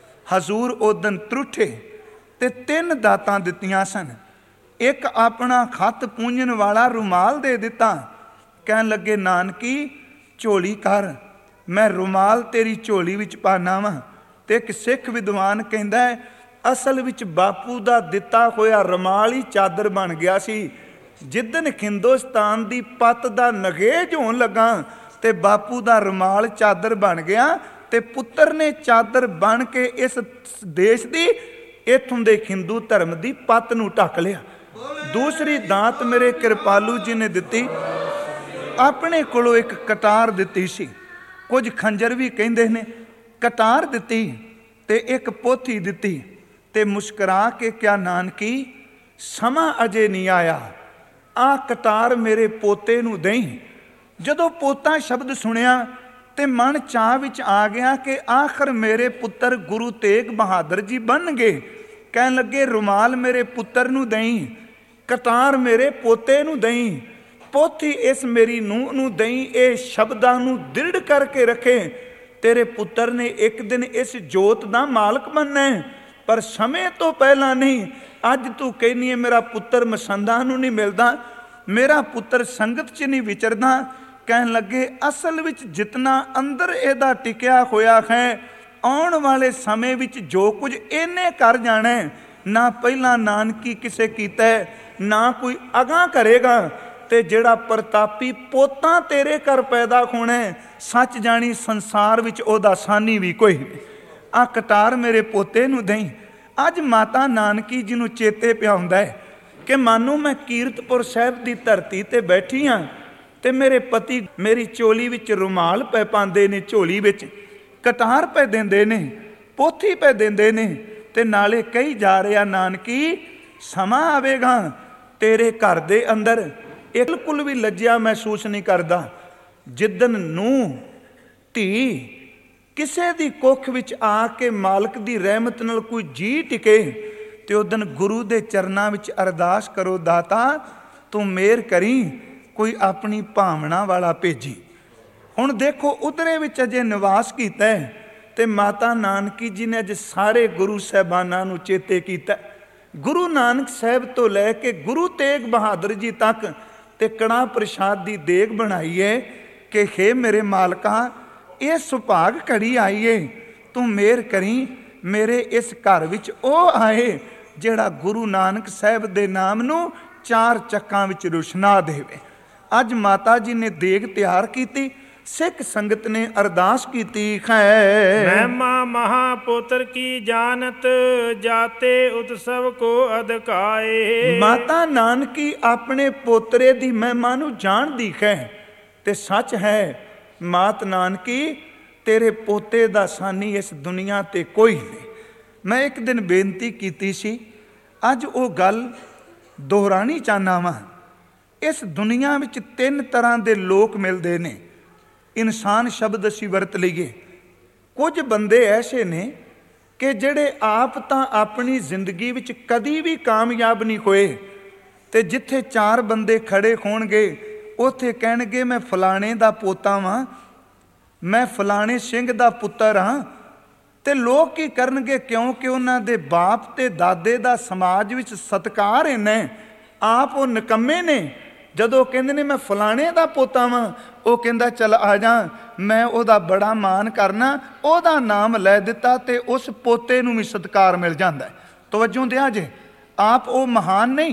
ਹਜ਼ੂਰ ਉਦਨ ਤਰੁੱਠੇ ਤੇ 3 ਦਾਤਾਂ ਦਿੱਤੀਆਂ ਸਨ। ਇੱਕ ਆਪਣਾ ਖੱਤ ਪੂੰਝਣ ਵਾਲਾ ਰੁਮਾਲ ਦੇ ਦਿੱਤਾ। ਕਹਿਣ ਲੱਗੇ ਨਾਨਕੀ ਝੋਲੀ ਕਰ, ਮੈਂ ਰੁਮਾਲ ਤੇਰੀ ਝੋਲੀ ਵਿੱਚ ਪਾਣਾ ਵਾਂ। ਤੇ ਇੱਕ ਸਿੱਖ ਵਿਦਵਾਨ ਕਹਿੰਦਾ ਹੈ ਅਸਲ ਵਿੱਚ ਬਾਪੂ ਦਾ ਦਿੱਤਾ ਹੋਇਆ ਰੁਮਾਲ ਹੀ ਚਾਦਰ ਬਣ ਗਿਆ ਸੀ। ਜਿੱਦਣ ਹਿੰਦੁਸਤਾਨ ਦੀ ਪੱਤ ਦਾ ਨਗੇਜ ਹੋਣ ਲੱਗਾ ਤੇ ਬਾਪੂ ਦਾ ਰੁਮਾਲ ਚਾਦਰ ਬਣ ਗਿਆ, ਤੇ ਪੁੱਤਰ ਨੇ ਚਾਦਰ ਬਣ ਕੇ ਇਸ ਦੇਸ਼ ਦੀ, ਇੱਥੋਂ ਦੇ ਹਿੰਦੂ ਧਰਮ ਦੀ ਪੱਤ ਨੂੰ ਢੱਕ ਲਿਆ। ਦੂਸਰੀ ਦਾਤ ਮੇਰੇ ਕਿਰਪਾਲੂ ਜੀ ਨੇ ਦਿੱਤੀ, ਆਪਣੇ ਕੋਲੋਂ ਇੱਕ ਕਟਾਰ ਦਿੱਤੀ ਸੀ, ਕੁਝ ਖੰਜਰ ਵੀ ਕਹਿੰਦੇ ਨੇ। ਕਟਾਰ ਦਿੱਤੀ ਤੇ ਇੱਕ ਪੋਥੀ ਦਿੱਤੀ ਤੇ ਮੁਸਕਰਾ ਕੇ ਕਿਹਾ ਨਾਨਕੀ ਸਮਾਂ ਅਜੇ ਨਹੀਂ ਆਇਆ, ਆਹ ਕਟਾਰ ਮੇਰੇ ਪੋਤੇ ਨੂੰ ਦੇਈਂ। ਜਦੋਂ ਪੋਤਾ ਸ਼ਬਦ ਸੁਣਿਆ ਤੇ ਮਨ ਚਾਹ ਵਿੱਚ ਆ ਗਿਆ ਕਿ ਆਖਰ ਮੇਰੇ ਪੁੱਤਰ ਗੁਰੂ ਤੇਗ ਬਹਾਦਰ ਜੀ ਬਣਨਗੇ। ਕਹਿਣ ਲੱਗੇ ਰੁਮਾਲ ਮੇਰੇ ਪੁੱਤਰ ਨੂੰ ਦੇਈਂ, ਕਟਾਰ ਮੇਰੇ ਪੋਤੇ ਨੂੰ ਦੇਈਂ, ਪੋਥੀ ਇਸ ਮੇਰੀ ਨੂੰਹ ਨੂੰ ਦੇਈਂ, ਇਹ ਸ਼ਬਦਾਂ ਨੂੰ ਦ੍ਰਿੜ ਕਰਕੇ ਰੱਖੇ। ਤੇਰੇ ਪੁੱਤਰ ਨੇ ਇੱਕ ਦਿਨ ਇਸ ਜੋਤ ਦਾ ਮਾਲਕ ਬਣਨਾ ਹੈ, ਪਰ ਸਮੇਂ ਤੋਂ ਪਹਿਲਾਂ ਨਹੀਂ। ਅੱਜ ਤੂੰ ਕਹਿੰਦੀ ਹੈ ਮੇਰਾ ਪੁੱਤਰ ਮਸੰਦਾਂ ਨੂੰ ਨਹੀਂ ਮਿਲਦਾ, ਮੇਰਾ ਪੁੱਤਰ ਸੰਗਤ 'ਚ ਨਹੀਂ ਵਿਚਰਦਾ। ਕਹਿਣ ਲੱਗੇ ਅਸਲ ਵਿੱਚ ਜਿਤਨਾ ਅੰਦਰ ਇਹਦਾ ਟਿਕਿਆ ਹੋਇਆ ਹੈ, ਆਉਣ ਵਾਲੇ ਸਮੇਂ ਵਿੱਚ ਜੋ ਕੁਝ ਇਹਨੇ ਕਰ ਜਾਣਾ, ਨਾ ਪਹਿਲਾਂ ਨਾਨਕੀ ਕਿਸੇ ਕੀਤਾ ਨਾ ਕੋਈ ਅਗਾਂਹ ਕਰੇਗਾ। ਤੇ ਜਿਹੜਾ ਪ੍ਰਤਾਪੀ ਪੋਤਾ ਤੇਰੇ ਘਰ ਪੈਦਾ ਹੋਣਾ, ਸੱਚ ਜਾਣੀ ਸੰਸਾਰ ਵਿੱਚ ਉਹਦਾ ਸਾਨੀ ਵੀ ਕੋਈ। ਆਹ ਕਟਾਰ ਮੇਰੇ ਪੋਤੇ ਨੂੰ ਦੇਈਂ। ਅੱਜ ਮਾਤਾ ਨਾਨਕੀ ਜੀ ਨੂੰ ਚੇਤੇ ਪਿਆ ਹੁੰਦਾ ਹੈ ਕਿ ਮਾਨੋ ਮੈਂ ਕੀਰਤਪੁਰ ਸਾਹਿਬ ਦੀ ਧਰਤੀ ਤੇ ਬੈਠੀ ਹਾਂ ਤੇ ਮੇਰੇ ਪਤੀ ਮੇਰੀ ਚੋਲੀ ਵਿੱਚ ਰੁਮਾਲ ਪੈ ਪਾਉਂਦੇ ਨੇ, ਝੋਲੀ ਵਿੱਚ ਕਟਾਰ ਪੈ ਦਿੰਦੇ ਨੇ, ਪੋਥੀ ਪੈ ਦਿੰਦੇ ਨੇ, ਤੇ ਨਾਲੇ ਕਹੀ ਜਾ ਰਿਹਾ ਨਾਨਕੀ ਸਮਾਂ ਆਵੇਗਾ ਤੇਰੇ ਘਰ ਦੇ ਅੰਦਰ ਬਿਲਕੁਲ ਵੀ ਲੱਜਿਆ ਮਹਿਸੂਸ ਨਹੀਂ ਕਰਦਾ। ਜਿੱਦਣ ਨੂੰਹ ਧੀ ਕਿਸੇ ਦੀ ਕੁੱਖ ਵਿੱਚ ਆ ਕੇ ਮਾਲਕ ਦੀ ਰਹਿਮਤ ਨਾਲ ਕੋਈ ਜੀ ਟਿਕੇ, ਤੇ ਉਦਣ ਗੁਰੂ ਦੇ ਚਰਨਾਂ ਵਿੱਚ ਅਰਦਾਸ ਕਰੋ, ਦਾਤਾ ਤੂੰ ਮਿਹਰ ਕਰੀ, ਕੋਈ ਆਪਣੀ ਭਾਵਨਾ ਵਾਲਾ ਭੇਜੀ। ਹੁਣ ਦੇਖੋ ਉਧਰੇ ਵਿੱਚ ਅਜੇ ਨਿਵਾਸ ਕੀਤਾ ਹੈ, ਤੇ ਮਾਤਾ ਨਾਨਕੀ ਜੀ ਨੇ ਅੱਜ ਸਾਰੇ ਗੁਰੂ ਸਾਹਿਬਾਨਾਂ ਨੂੰ ਚੇਤੇ ਕੀਤਾ। ਗੁਰੂ ਨਾਨਕ ਸਾਹਿਬ ਤੋਂ ਲੈ ਕੇ ਗੁਰੂ ਤੇਗ ਬਹਾਦਰ ਜੀ ਤੱਕ ਤੇ ਕੜਾਹ ਪ੍ਰਸ਼ਾਦ ਦੀ ਦੇਗ ਬਣਾਈ ਹੈ ਕਿ ਹੇ ਮੇਰੇ ਮਾਲਕਾ, ਇਹ ਸੁਭਾਗ ਘੜੀ ਆਈ ਏ, ਤੂੰ ਮਿਹਰ ਕਰੀ ਮੇਰੇ ਇਸ ਘਰ ਵਿੱਚ ਉਹ ਆਏ ਜਿਹੜਾ ਗੁਰੂ ਨਾਨਕ ਸਾਹਿਬ ਦੇ ਨਾਮ ਨੂੰ 4 ਚੱਕਾਂ ਵਿੱਚ ਰੁਸ਼ਨਾ ਦੇਵੇ। ਅੱਜ ਮਾਤਾ ਜੀ ਨੇ ਦੇਗ ਤਿਆਰ ਕੀਤੀ, ਸਿੱਖ ਸੰਗਤ ਨੇ ਅਰਦਾਸ ਕੀਤੀ ਹੈ। ਮਹਿਮਾ ਮਹਾਪੁੱਤਰ ਕੀ ਜਾਨਤ, ਜਾਤੇ ਉਤਸਵ ਕੋ ਅਧਕਾਏ। ਮਾਤਾ ਨਾਨਕੀ ਆਪਣੇ ਪੋਤਰੇ ਦੀ ਮਹਿਮਾ ਨੂੰ ਜਾਣਦੀ ਹੈ ਤੇ ਸੱਚ ਹੈ ਮਾਤ ਨਾਨਕੀ ਤੇਰੇ ਪੋਤੇ ਦਾ ਸਾਨੀ ਇਸ ਦੁਨੀਆ ਤੇ ਕੋਈ ਨਹੀਂ। ਮੈਂ ਇੱਕ ਦਿਨ ਬੇਨਤੀ ਕੀਤੀ ਸੀ, ਅੱਜ ਉਹ ਗੱਲ ਦੁਹਰਾਣੀ ਚਾਹੁੰਦਾ ਵਾਂ। ਇਸ ਦੁਨੀਆ ਵਿੱਚ 3 ਤਰ੍ਹਾਂ ਦੇ ਲੋਕ ਮਿਲਦੇ ਨੇ। ਇਨਸਾਨ ਸ਼ਬਦ ਅਸੀਂ ਵਰਤ ਲਈਏ। ਕੁਝ ਬੰਦੇ ਐਸੇ ਨੇ ਕਿ ਜਿਹੜੇ ਆਪ ਤਾਂ ਆਪਣੀ ਜ਼ਿੰਦਗੀ ਵਿੱਚ ਕਦੀ ਵੀ ਕਾਮਯਾਬ ਨਹੀਂ ਹੋਏ, ਤੇ ਜਿੱਥੇ 4 ਬੰਦੇ ਖੜੇ ਹੋਣਗੇ ਉੱਥੇ ਕਹਿਣਗੇ ਮੈਂ ਫਲਾਣੇ ਦਾ ਪੋਤਾ ਵਾਂ, ਮੈਂ ਫਲਾਣੇ ਸਿੰਘ ਦਾ ਪੁੱਤਰ ਹਾਂ। ਤੇ ਲੋਕ ਕੀ ਕਰਨਗੇ? ਕਿਉਂਕਿ ਉਹਨਾਂ ਦੇ ਬਾਪ ਤੇ ਦਾਦੇ ਦਾ ਸਮਾਜ ਵਿੱਚ ਸਤਿਕਾਰ ਇੰਨਾ, ਆਪ ਉਹ ਨਿਕੰਮੇ ਨੇ। ਜਦੋਂ ਕਹਿੰਦੇ ਨੇ ਮੈਂ ਫਲਾਣੇ ਦਾ ਪੋਤਾ ਵਾਂ, ਉਹ ਕਹਿੰਦਾ ਚੱਲ ਆ ਜਾ, ਮੈਂ ਉਹਦਾ ਬੜਾ ਮਾਣ ਕਰਨਾ, ਉਹਦਾ ਨਾਮ ਲੈ ਦਿੱਤਾ ਤੇ ਉਸ ਪੋਤੇ ਨੂੰ ਵੀ ਸਤਿਕਾਰ ਮਿਲ ਜਾਂਦਾ। ਤਵੱਜੋ ਦਿਆ ਜੇ, ਆਪ ਉਹ ਮਹਾਨ ਨਹੀਂ,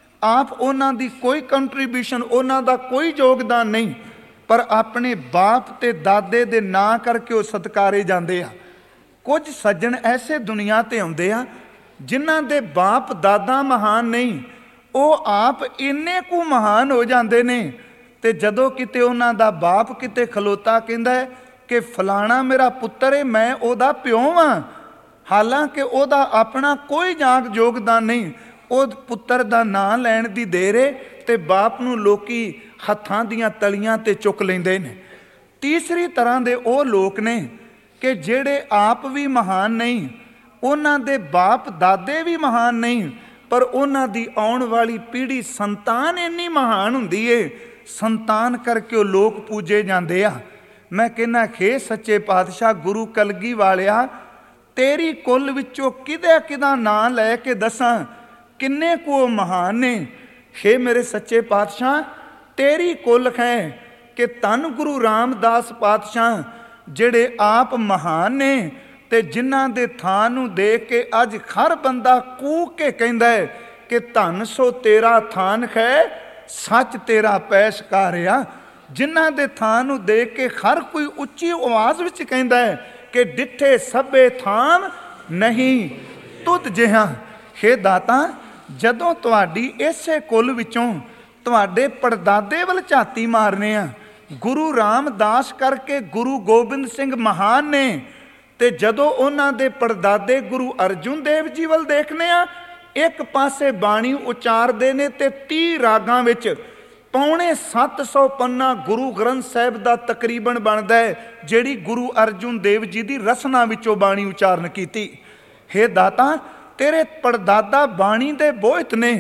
ਆਪ ਉਹਨਾਂ ਦੀ ਕੋਈ ਕੰਟਰੀਬਿਊਸ਼ਨ, ਉਹਨਾਂ ਦਾ ਕੋਈ ਯੋਗਦਾਨ ਨਹੀਂ, ਪਰ ਆਪਣੇ ਬਾਪ ਤੇ ਦਾਦੇ ਦੇ ਨਾਂ ਕਰਕੇ ਉਹ ਸਤਿਕਾਰੇ ਜਾਂਦੇ ਆ। ਕੁਝ ਸੱਜਣ ਐਸੇ ਦੁਨੀਆ ਤੇ ਆਉਂਦੇ ਆ ਜਿਨ੍ਹਾਂ ਦੇ ਬਾਪ ਦਾਦਾ ਮਹਾਨ ਨਹੀਂ, ਉਹ ਆਪ ਇੰਨੇ ਕੁ ਮਹਾਨ ਹੋ ਜਾਂਦੇ ਨੇ। ਤੇ ਜਦੋਂ ਕਿਤੇ ਉਹਨਾਂ ਦਾ ਬਾਪ ਕਿਤੇ ਖਲੋਤਾ ਕਹਿੰਦਾ ਹੈ ਕਿ ਫਲਾਣਾ ਮੇਰਾ ਪੁੱਤਰ ਹੈ, ਮੈਂ ਉਹਦਾ ਪਿਓ ਹਾਂ, ਹਾਲਾਂਕਿ ਉਹਦਾ ਆਪਣਾ ਕੋਈ ਯੋਗਦਾਨ ਨਹੀਂ, ਉਹ ਪੁੱਤਰ ਦਾ ਨਾਂ ਲੈਣ ਦੀ ਦੇਰ ਹੈ ਤੇ ਬਾਪ ਨੂੰ ਲੋਕੀ ਹੱਥਾਂ ਦੀਆਂ ਤਲੀਆਂ ਤੇ ਚੁੱਕ ਲੈਂਦੇ ਨੇ। ਤੀਸਰੀ ਤਰ੍ਹਾਂ ਦੇ ਉਹ ਲੋਕ ਨੇ ਕਿ ਜਿਹੜੇ ਆਪ ਵੀ ਮਹਾਨ ਨਹੀਂ, ਉਹਨਾਂ ਦੇ ਬਾਪ ਦਾਦੇ ਵੀ ਮਹਾਨ ਨਹੀਂ, ਪਰ ਉਹਨਾਂ ਦੀ ਆਉਣ ਵਾਲੀ ਪੀੜ੍ਹੀ ਸੰਤਾਨ ਇੰਨੀ ਮਹਾਨ ਹੁੰਦੀ ਏ, ਸੰਤਾਨ ਕਰਕੇ ਉਹ ਲੋਕ ਪੂਜੇ ਜਾਂਦੇ ਆ। ਮੈਂ ਕਹਿੰਦਾ ਖੇ ਸੱਚੇ ਪਾਤਸ਼ਾਹ ਗੁਰੂ ਕਲਗੀ ਵਾਲਿਆ, ਤੇਰੀ ਕੁੱਲ ਵਿੱਚੋਂ ਕਿਹਦਾ ਨਾਂ ਲੈ ਕੇ ਦੱਸਾਂ ਕਿੰਨੇ ਕੁ ਉਹ ਮਹਾਨ ਨੇ। ਖੇ ਮੇਰੇ ਸੱਚੇ ਪਾਤਸ਼ਾਹ ਤੇਰੀ ਕੁੱਲ ਹੈ ਕਿ ਧੰਨ ਗੁਰੂ ਰਾਮਦਾਸ ਪਾਤਸ਼ਾਹ ਜਿਹੜੇ ਆਪ ਮਹਾਨ ਨੇ, ਤੇ ਜਿਨ੍ਹਾਂ ਦੇ ਥਾਂ ਨੂੰ ਦੇਖ ਕੇ ਅੱਜ ਹਰ ਬੰਦਾ ਕੂਕ ਕੇ ਕਹਿੰਦਾ ਹੈ ਕਿ ਧੰਨ ਸੋ ਤੇਰਾ ਥਾਨ ਹੈ, ਸੱਚ ਤੇਰਾ ਪੈਸਕਾਰਿਆ। ਜਿਨ੍ਹਾਂ ਦੇ ਥਾਂ ਨੂੰ ਦੇਖ ਕੇ ਹਰ ਕੋਈ ਉੱਚੀ ਆਵਾਜ਼ ਵਿੱਚ ਕਹਿੰਦਾ ਹੈ ਕਿ ਡਿੱਠੇ ਸਭੇ ਥਾਮ ਨਹੀਂ ਤੁਧ ਜਿਹਾ। ਹੇ ਦਾਤਾ, ਜਦੋਂ ਤੁਹਾਡੀ ਇਸੇ ਕੁੱਲ ਵਿੱਚੋਂ ਤੁਹਾਡੇ ਪੜਦਾਦੇ ਵੱਲ ਝਾਤੀ ਮਾਰਨੇ ਆ, ਗੁਰੂ ਰਾਮਦਾਸ ਕਰਕੇ ਗੁਰੂ ਗੋਬਿੰਦ ਸਿੰਘ ਮਹਾਨ ਨੇ, ਤੇ ਜਦੋਂ ਉਹਨਾਂ ਦੇ ਪੜਦਾਦੇ ਗੁਰੂ ਅਰਜੁਨ ਦੇਵ ਜੀ ਵੱਲ ਦੇਖਨੇ ਆ, ਇੱਕ ਪਾਸੇ ਬਾਣੀ ਉਚਾਰਦੇ ਨੇ ਤੇ 30 ਰਾਗਾਂ ਵਿੱਚ ਪੌਣੇ 700 ਪੰਨਾ ਗੁਰੂ ਗ੍ਰੰਥ ਸਾਹਿਬ ਦਾ ਤਕਰੀਬਨ ਬਣਦਾ ਹੈ, ਜਿਹੜੀ ਗੁਰੂ ਅਰਜੁਨ ਦੇਵ ਜੀ ਦੀ ਰਸਨਾ ਵਿੱਚੋਂ ਬਾਣੀ ਉਚਾਰਨ ਕੀਤੀ। ਹੇ ਦਾਤਾ, ਤੇਰੇ ਪੜਦਾਦਾ ਬਾਣੀ ਦੇ ਬੋਹਿਤ ਨੇ,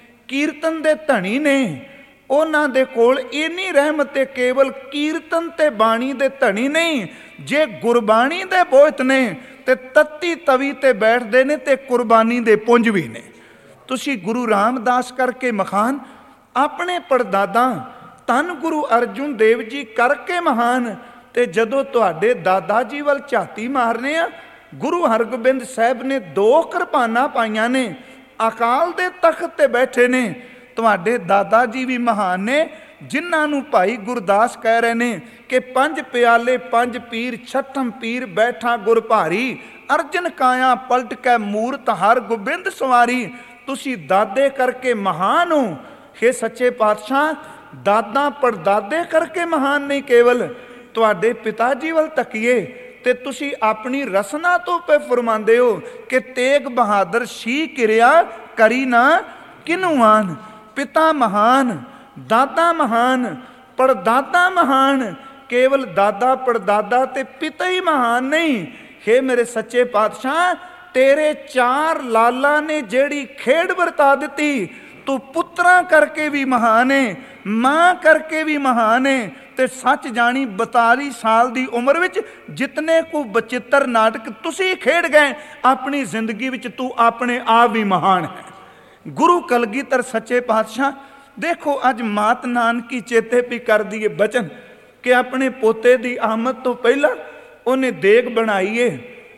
ਕੀਰਤਨ ਦੇ ਧਣੀ ਨੇ, ਉਹਨਾਂ ਦੇ ਕੋਲ ਇੰਨੀ ਰਹਿਮਤ ਤੇ ਕੇਵਲ ਕੀਰਤਨ ਤੇ ਬਾਣੀ ਦੇ ਧਣੀ ਨਹੀਂ, ਜੇ ਗੁਰਬਾਣੀ ਦੇ ਬੋਹਿਤ ਨੇ ਤੇ ਤੱਤੀ ਤਵੀ ਤੇ ਬੈਠਦੇ ਨੇ ਤੇ ਕੁਰਬਾਨੀ ਦੇ ਪੁੰਜ ਵੀ ਨੇ। ਤੁਸੀਂ ਗੁਰੂ ਰਾਮਦਾਸ ਕਰਕੇ ਮਹਾਨ, ਆਪਣੇ ਪੜਦਾਦਾ ਧੰਨ ਗੁਰੂ ਅਰਜੁਨ ਦੇਵ ਜੀ ਕਰਕੇ ਮਹਾਨ, ਤੇ ਜਦੋਂ ਤੁਹਾਡੇ ਦਾਦਾ ਜੀ ਵੱਲ ਝਾਤੀ ਮਾਰਨੇ ਆ, ਗੁਰੂ ਹਰਗੋਬਿੰਦ ਸਾਹਿਬ ਨੇ 2 ਕਿਰਪਾਨਾਂ ਪਾਈਆਂ ਨੇ, ਅਕਾਲ ਦੇ ਤਖਤ ਤੇ ਬੈਠੇ ਨੇ। ਤੁਹਾਡੇ ਦਾਦਾ ਜੀ ਵੀ ਮਹਾਨ ਨੇ, ਜਿਨ੍ਹਾਂ ਨੂੰ ਭਾਈ ਗੁਰਦਾਸ ਕਹਿ ਰਹੇ ਨੇ ਕਿ 5 ਪਿਆਲੇ 5 ਪੀਰ, 6ਠਮ ਪੀਰ ਬੈਠਾ ਗੁਰ ਭਾਰੀ, ਅਰਜਨ ਕਾਇਆ ਪਲਟ ਕੇ ਮੂਰਤ ਹਰ ਗੋਬਿੰਦ ਸਵਾਰੀ। ਤੁਸੀਂ ਦਾਦੇ ਕਰਕੇ ਮਹਾਨ ਹੋ। ਹੇ ਸੱਚੇ ਪਾਤਸ਼ਾਹ, ਦਾਦਾ ਪੜਦਾਦੇ ਕਰਕੇ ਮਹਾਨ ਨਹੀਂ, ਕੇਵਲ ਤੁਹਾਡੇ ਪਿਤਾ ਜੀ ਵੱਲ ਤੱਕੀਏ ਤੇ ਤੁਸੀਂ ਆਪਣੀ ਰਸਨਾ ਤੋਂ ਪੇ ਫਰਮਾਉਂਦੇ ਹੋ ਕਿ ਤੇਗ ਬਹਾਦਰ ਸ਼ੀ ਕਿਰਿਆ ਕਰੀ ਨਾ ਕਿਨੂੰ ਆਨ। ਪਿਤਾ ਮਹਾਨ, ਦਾਦਾ ਮਹਾਨ, ਪੜਦਾਦਾ ਮਹਾਨ, ਕੇਵਲ ਦਾਦਾ ਪੜਦਾਦਾ ਤੇ ਪਿਤਾ ਹੀ ਮਹਾਨ ਨਹੀਂ। ਹੇ ਮੇਰੇ ਸੱਚੇ ਪਾਤਸ਼ਾਹ, ਤੇਰੇ 4 ਲਾਲਾਂ ਨੇ ਜਿਹੜੀ ਖੇਡ ਵਰਤਾ ਦਿੱਤੀ, ਤੂੰ ਪੁੱਤਰਾਂ ਕਰਕੇ ਵੀ ਮਹਾਨ ਹੈ, ਮਾਂ ਕਰਕੇ ਵੀ ਮਹਾਨ ਹੈ। ਤੇ ਸੱਚ ਜਾਣੀ 42 ਸਾਲ ਦੀ ਉਮਰ ਵਿੱਚ ਜਿਤਨੇ ਕੁ ਬਚਿੱਤਰ ਨਾਟਕ ਤੁਸੀਂ ਖੇਡ ਗਏ ਆਪਣੀ ਜ਼ਿੰਦਗੀ ਵਿੱਚ, ਤੂੰ ਆਪਣੇ ਆਪ ਵੀ ਮਹਾਨ ਹੈ। ਗੁਰੂ ਕਲਗੀਧਰ ਸੱਚੇ ਪਾਤਸ਼ਾਹ ਦੇਖੋ, ਅੱਜ ਮਾਤ ਨਾਨਕੀ ਚੇਤੇ ਵੀ ਕਰਦੀ ਏ ਬਚਨ ਕਿ ਆਪਣੇ ਪੋਤੇ ਦੀ ਆਮਦ ਤੋਂ ਪਹਿਲਾਂ ਉਹਨੇ ਦੇਗ ਬਣਾਈਏ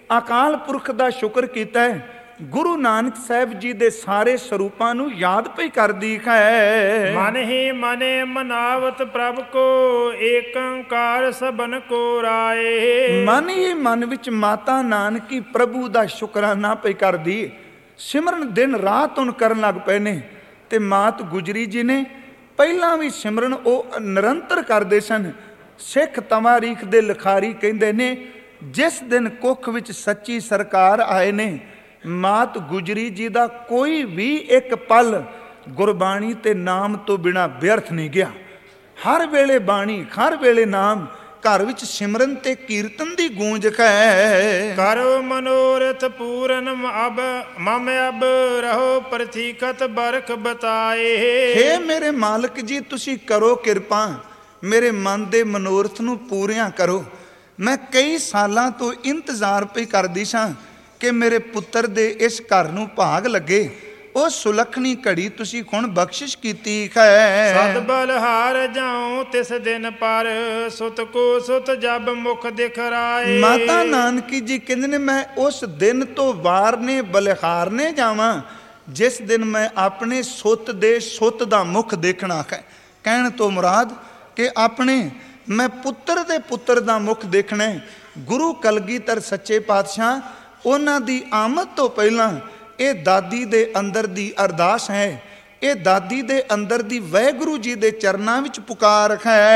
ਅਕਾਲ ਪੁਰਖ ਦਾ ਸ਼ੁਕਰ ਕੀਤਾ ਹੈ। ਗੁਰੂ ਨਾਨਕ ਸਾਹਿਬ ਜੀ ਦੇ ਸਾਰੇ ਸਰੂਪਾਂ ਨੂੰ ਯਾਦ ਪਈ ਕਰਦੀ ਹੈ। ਮਨ ਹੀ ਮਨੇ ਮਨਾਵਤ ਪ੍ਰਭ ਕੋ, ਏਕ ਓੰਕਾਰ ਸਭਨ ਕੋ ਰਾਏ। ਮਨ ਹੀ ਮਨ ਵਿੱਚ ਮਾਤਾ ਨਾਨਕੀ ਪ੍ਰਭੂ ਦਾ ਸ਼ੁਕਰਾਨਾ ਪਈ ਕਰਦੀ। ਸਿਮਰਨ ਦਿਨ ਰਾਤ ਹੁਣ ਕਰਨ ਲੱਗ ਪਏ ਨੇ। ਤੇ ਮਾਤ ਗੁਜਰੀ ਜੀ ਨੇ ਪਹਿਲਾਂ ਵੀ ਸਿਮਰਨ ਉਹ ਨਿਰੰਤਰ ਕਰਦੇ ਸਨ। ਸਿੱਖ ਤਵਾਰੀਖ ਦੇ ਲਿਖਾਰੀ ਕਹਿੰਦੇ ਨੇ, ਜਿਸ ਦਿਨ ਕੁੱਖ ਵਿੱਚ ਸੱਚੀ ਸਰਕਾਰ ਆਏ ਨੇ, ਮਾਤ ਗੁਜਰੀ ਜੀ ਦਾ ਕੋਈ ਵੀ ਇੱਕ ਪਲ ਗੁਰਬਾਣੀ ਤੇ ਨਾਮ ਤੋਂ ਬਿਨਾ ਵਿਅਰਥ ਨਹੀਂ ਗਿਆ। ਹਰ ਵੇਲੇ ਬਾਣੀ, ਹਰ ਵੇਲੇ ਨਾਮ, ਘਰ ਵਿੱਚ ਸਿਮਰਨ ਤੇ ਕੀਰਤਨ ਦੀ ਗੂੰਜ ਹੈ। ਕਰੋ ਮਨੋਰਥ ਪੂਰਨ ਅਬ ਮਮ ਅਬ ਰਹੋ ਪ੍ਰਤੀਕਤ ਬਰਖ ਬਤਾਏ। ਹੇ ਮੇਰੇ ਮਾਲਕ ਜੀ, ਤੁਸੀਂ ਕਰੋ ਕਿਰਪਾ, ਮੇਰੇ ਮਨ ਦੇ ਮਨੋਰਥ ਨੂੰ ਪੂਰੀਆਂ ਕਰੋ। ਮੈਂ ਕਈ ਸਾਲਾਂ ਤੋਂ ਇੰਤਜ਼ਾਰ ਪਈ ਕਰਦੀ ਸਾਂ ਕਿ ਮੇਰੇ ਪੁੱਤਰ ਦੇ ਇਸ ਘਰ ਨੂੰ ਭਾਗ ਲੱਗੇ। ਉਹ ਸੁਲੱਖਣੀ ਘੜੀ ਤੁਸੀਂ ਹੁਣ ਬਖਸ਼ਿਸ਼ ਕੀਤੀ ਹੈ। ਸਦ ਬਲ ਹਾਰ ਜਾਉ ਤਿਸ ਦਿਨ ਪਰ, ਸੁਤ ਕੋ ਸੁਤ ਜਬ ਮੁਖ ਦਿਖਰਾਏ। ਮਾਤਾ ਨਾਨਕੀ ਜੀ ਕਹਿੰਦੇ ਨੇ, ਮੈਂ ਉਸ ਦਿਨ ਤੋਂ ਵਾਰਨੇ ਬਲਿਹਾਰਨੇ ਜਾਵਾਂ ਜਿਸ ਦਿਨ ਮੈਂ ਆਪਣੇ ਸੁੱਤ ਦੇ ਸੁੱਤ ਦਾ ਮੁਖ ਦੇਖਣਾ ਹੈ। ਕਹਿਣ ਤੋਂ ਮੁਰਾਦ ਕਿ ਆਪਣੇ ਮੈਂ ਪੁੱਤਰ ਦੇ ਪੁੱਤਰ ਦਾ ਮੁਖ ਦੇਖਣਾ। ਗੁਰੂ ਕਲਗੀਧਰ ਸੱਚੇ ਪਾਤਸ਼ਾਹ ਉਹਨਾਂ ਦੀ ਆਮਦ ਤੋਂ ਪਹਿਲਾਂ ਇਹ ਦਾਦੀ ਦੇ ਅੰਦਰ ਦੀ ਅਰਦਾਸ ਹੈ। ਇਹ ਦਾਦੀ ਦੇ ਅੰਦਰ ਦੀ ਵਾਹਿਗੁਰੂ ਜੀ ਦੇ ਚਰਨਾਂ ਵਿੱਚ ਪੁਕਾਰ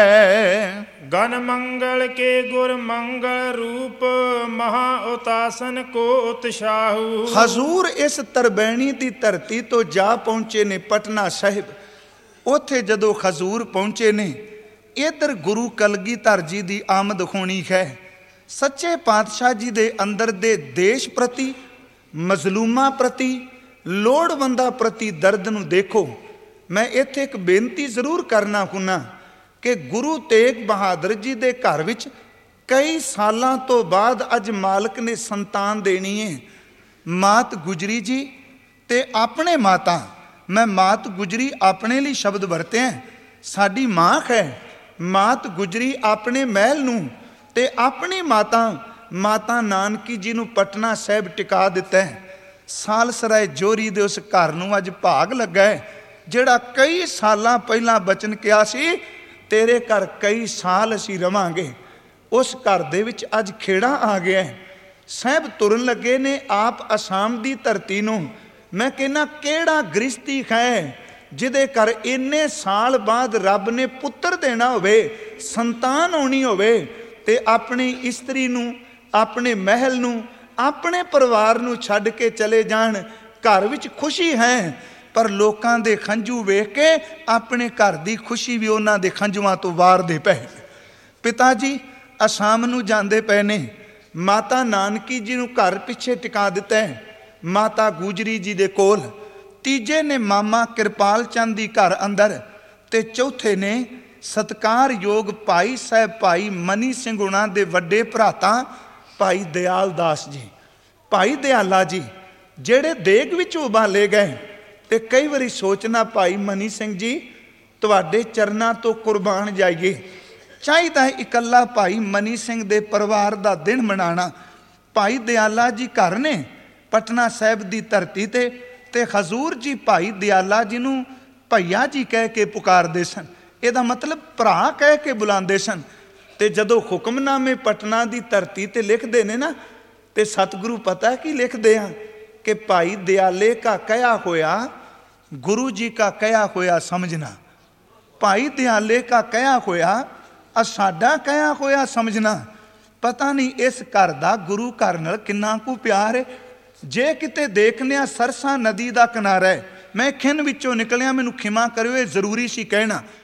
ਹੈ। ਗਨ ਮੰਗਲ ਕੇ ਗੁਰ ਮੰਗਲ ਰੂਪ, ਮਹਾ ਉਤਾਸਨ ਕੋ ਉਤਸ਼ਾਹੂ। ਹਜ਼ੂਰ ਇਸ ਤਰਬੈਣੀ ਦੀ ਧਰਤੀ ਤੋਂ ਜਾ ਪਹੁੰਚੇ ਨੇ ਪਟਨਾ ਸਾਹਿਬ। ਉੱਥੇ ਜਦੋਂ ਹਜ਼ੂਰ ਪਹੁੰਚੇ ਨੇ, ਇੱਧਰ ਗੁਰੂ ਕਲਗੀਧਰ ਜੀ ਦੀ ਆਮਦ ਹੋਣੀ ਹੈ। ਸੱਚੇ ਪਾਤਸ਼ਾਹ ਜੀ ਦੇ ਅੰਦਰ ਦੇ ਦੇਸ਼ ਪ੍ਰਤੀ, ਮਜ਼ਲੂਮਾਂ ਪ੍ਰਤੀ, ਲੋੜਵੰਦਾਂ ਪ੍ਰਤੀ ਦਰਦ ਨੂੰ ਦੇਖੋ। ਮੈਂ ਇੱਥੇ ਇੱਕ ਬੇਨਤੀ ਜ਼ਰੂਰ ਕਰਨਾ ਹੁੰਨਾ ਕਿ ਗੁਰੂ ਤੇਗ ਬਹਾਦਰ ਜੀ ਦੇ ਘਰ ਵਿੱਚ ਕਈ ਸਾਲਾਂ ਤੋਂ ਬਾਅਦ ਅੱਜ ਮਾਲਕ ਨੇ ਸੰਤਾਨ ਦੇਣੀ ਹੈ। ਮਾਤ ਗੁਜਰੀ ਜੀ ਤੇ ਆਪਣੇ ਮਾਤਾ, ਮੈਂ ਮਾਤ ਗੁਜਰੀ ਆਪਣੇ ਲਈ ਸ਼ਬਦ ਵਰਤੇ ਹੈ, ਸਾਡੀ ਮਾਂ ਹੈ। ਮਾਤ ਗੁਜਰੀ ਆਪਣੇ ਮਹਿਲ ਨੂੰ ਤੇ ਆਪਣੀ ਮਾਤਾ ਨਾਨਕੀ ਜੀ ਨੂੰ ਪਟਨਾ ਸਾਹਿਬ ਟਿਕਾ ਦਿੱਤਾ ਹੈ। ਸਾਲਸਰਾਏ ਜੋਰੀ ਦੇ ਉਸ ਘਰ ਨੂੰ ਅੱਜ ਭਾਗ ਲੱਗਾ ਹੈ, ਜਿਹੜਾ ਕਈ ਸਾਲਾਂ ਪਹਿਲਾਂ ਬਚਨ ਕਿਹਾ ਸੀ, ਤੇਰੇ ਘਰ ਕਈ ਸਾਲ ਅਸੀਂ ਰਵਾਂਗੇ। ਉਸ ਘਰ ਦੇ ਵਿੱਚ ਅੱਜ ਖੇੜਾ ਆ ਗਿਆ ਹੈ। ਸਾਹਿਬ ਤੁਰਨ ਲੱਗੇ ਨੇ ਆਪ ਅਸਾਮ ਦੀ ਧਰਤੀ ਨੂੰ। ਮੈਂ ਕਹਿੰਦਾ, ਕਿਹੜਾ ਗ੍ਰਸਤੀ ਹੈ ਜਿਹਦੇ ਘਰ ਇੰਨੇ ਸਾਲ ਬਾਅਦ ਰੱਬ ਨੇ ਪੁੱਤਰ ਦੇਣਾ ਹੋਵੇ, ਸੰਤਾਨ ਹੋਣੀ ਹੋਵੇ, ਤੇ ਆਪਣੀ ਇਸਤਰੀ ਨੂੰ, ਆਪਣੇ ਮਹਿਲ ਨੂੰ, ਆਪਣੇ ਪਰਿਵਾਰ ਨੂੰ ਛੱਡ ਕੇ ਚਲੇ ਜਾਣ। ਘਰ ਵਿੱਚ ਖੁਸ਼ੀ ਹੈ, ਪਰ ਲੋਕਾਂ ਦੇ ਖੰਝੂ ਵੇਖ ਕੇ ਆਪਣੇ ਘਰ ਦੀ ਖੁਸ਼ੀ ਵੀ ਉਹਨਾਂ ਦੇ ਖੰਝੂਆਂ ਤੋਂ ਵਾਰਦੇ ਪਏ। ਪਿਤਾ ਜੀ ਅਸਾਮ ਨੂੰ ਜਾਂਦੇ ਪਏ ਨੇ। ਮਾਤਾ ਨਾਨਕੀ ਜੀ ਨੂੰ ਘਰ ਪਿੱਛੇ ਟਿਕਾ ਦਿੱਤਾ ਹੈ, ਮਾਤਾ ਗੁਜਰੀ ਜੀ ਦੇ ਕੋਲ। ਤੀਜੇ ਨੇ ਮਾਮਾ ਕਿਰਪਾਲ ਚੰਦ ਦੀ ਘਰ ਅੰਦਰ, ਤੇ ਚੌਥੇ ਨੇ ਸਤਿਕਾਰਯੋਗ ਭਾਈ ਸਾਹਿਬ ਭਾਈ ਮਨੀ ਸਿੰਘ ਹੁਣਾਂ ਦੇ ਵੱਡੇ ਭਰਾਤਾ ਭਾਈ ਦਿਆਲ ਦਾਸ ਜੀ, ਭਾਈ ਦਿਆਲਾ ਜੀ, ਜਿਹੜੇ ਦੇਗ ਵਿੱਚ ਉਬਾਲੇ ਗਏ। ਤੇ ਕਈ ਵਾਰੀ ਸੋਚਣਾ, ਭਾਈ ਮਨੀ ਸਿੰਘ ਜੀ ਤੁਹਾਡੇ ਚਰਨਾਂ ਤੋਂ ਕੁਰਬਾਨ ਜਾਈਏ। ਚਾਹੀਦਾ ਇਕੱਲਾ ਭਾਈ ਮਨੀ ਸਿੰਘ ਦੇ ਪਰਿਵਾਰ ਦਾ ਦਿਨ ਮਨਾਉਣਾ। ਭਾਈ ਦਿਆਲਾ ਜੀ ਘਰ ਨੇ ਪਟਨਾ ਸਾਹਿਬ ਦੀ ਧਰਤੀ ਤੇ ਹਜ਼ੂਰ ਜੀ ਭਾਈ ਦਿਆਲਾ ਜੀ ਨੂੰ ਭਈਆ ਜੀ ਕਹਿ ਕੇ ਪੁਕਾਰਦੇ ਸਨ। ਇਹਦਾ ਮਤਲਬ ਭਰਾ ਕਹਿ ਕੇ ਬੁਲਾਉਂਦੇ ਸਨ। ਤੇ ਜਦੋਂ ਹੁਕਮਨਾਮੇ ਪਟਨਾ ਦੀ ਧਰਤੀ ਤੇ ਲਿਖਦੇ ਨੇ ਨਾ, ਤੇ ਸਤਿਗੁਰੂ ਪਤਾ ਕੀ ਲਿਖਦੇ ਆ ਕਿ ਭਾਈ ਦਿਆਲੇ ਕਾ ਕਹਿਆ ਹੋਇਆ, ਗੁਰੂ ਜੀ ਕਾ ਕਹਿਆ ਹੋਇਆ ਸਮਝਣਾ। ਭਾਈ ਦਿਆਲੇ ਕਾ ਕਹਿਆ ਹੋਇਆ, ਸਾਡਾ ਕਹਿਆ ਹੋਇਆ ਸਮਝਣਾ। ਪਤਾ ਨਹੀਂ ਇਸ ਘਰ ਦਾ ਗੁਰੂ ਘਰ ਨਾਲ ਕਿੰਨਾ ਕੁ ਪਿਆਰ ਹੈ। ਜੇ ਕਿਤੇ ਦੇਖਨੇ ਆ ਸਰਸਾ ਨਦੀ ਦਾ ਕਿਨਾਰਾ ਹੈ, ਮੈਂ ਖਿੰਨ ਵਿੱਚੋਂ ਨਿਕਲਿਆ, ਮੈਨੂੰ ਖਿਮਾ ਕਰਿਓ, ਇਹ ਜ਼ਰੂਰੀ ਸੀ ਕਹਿਣਾ।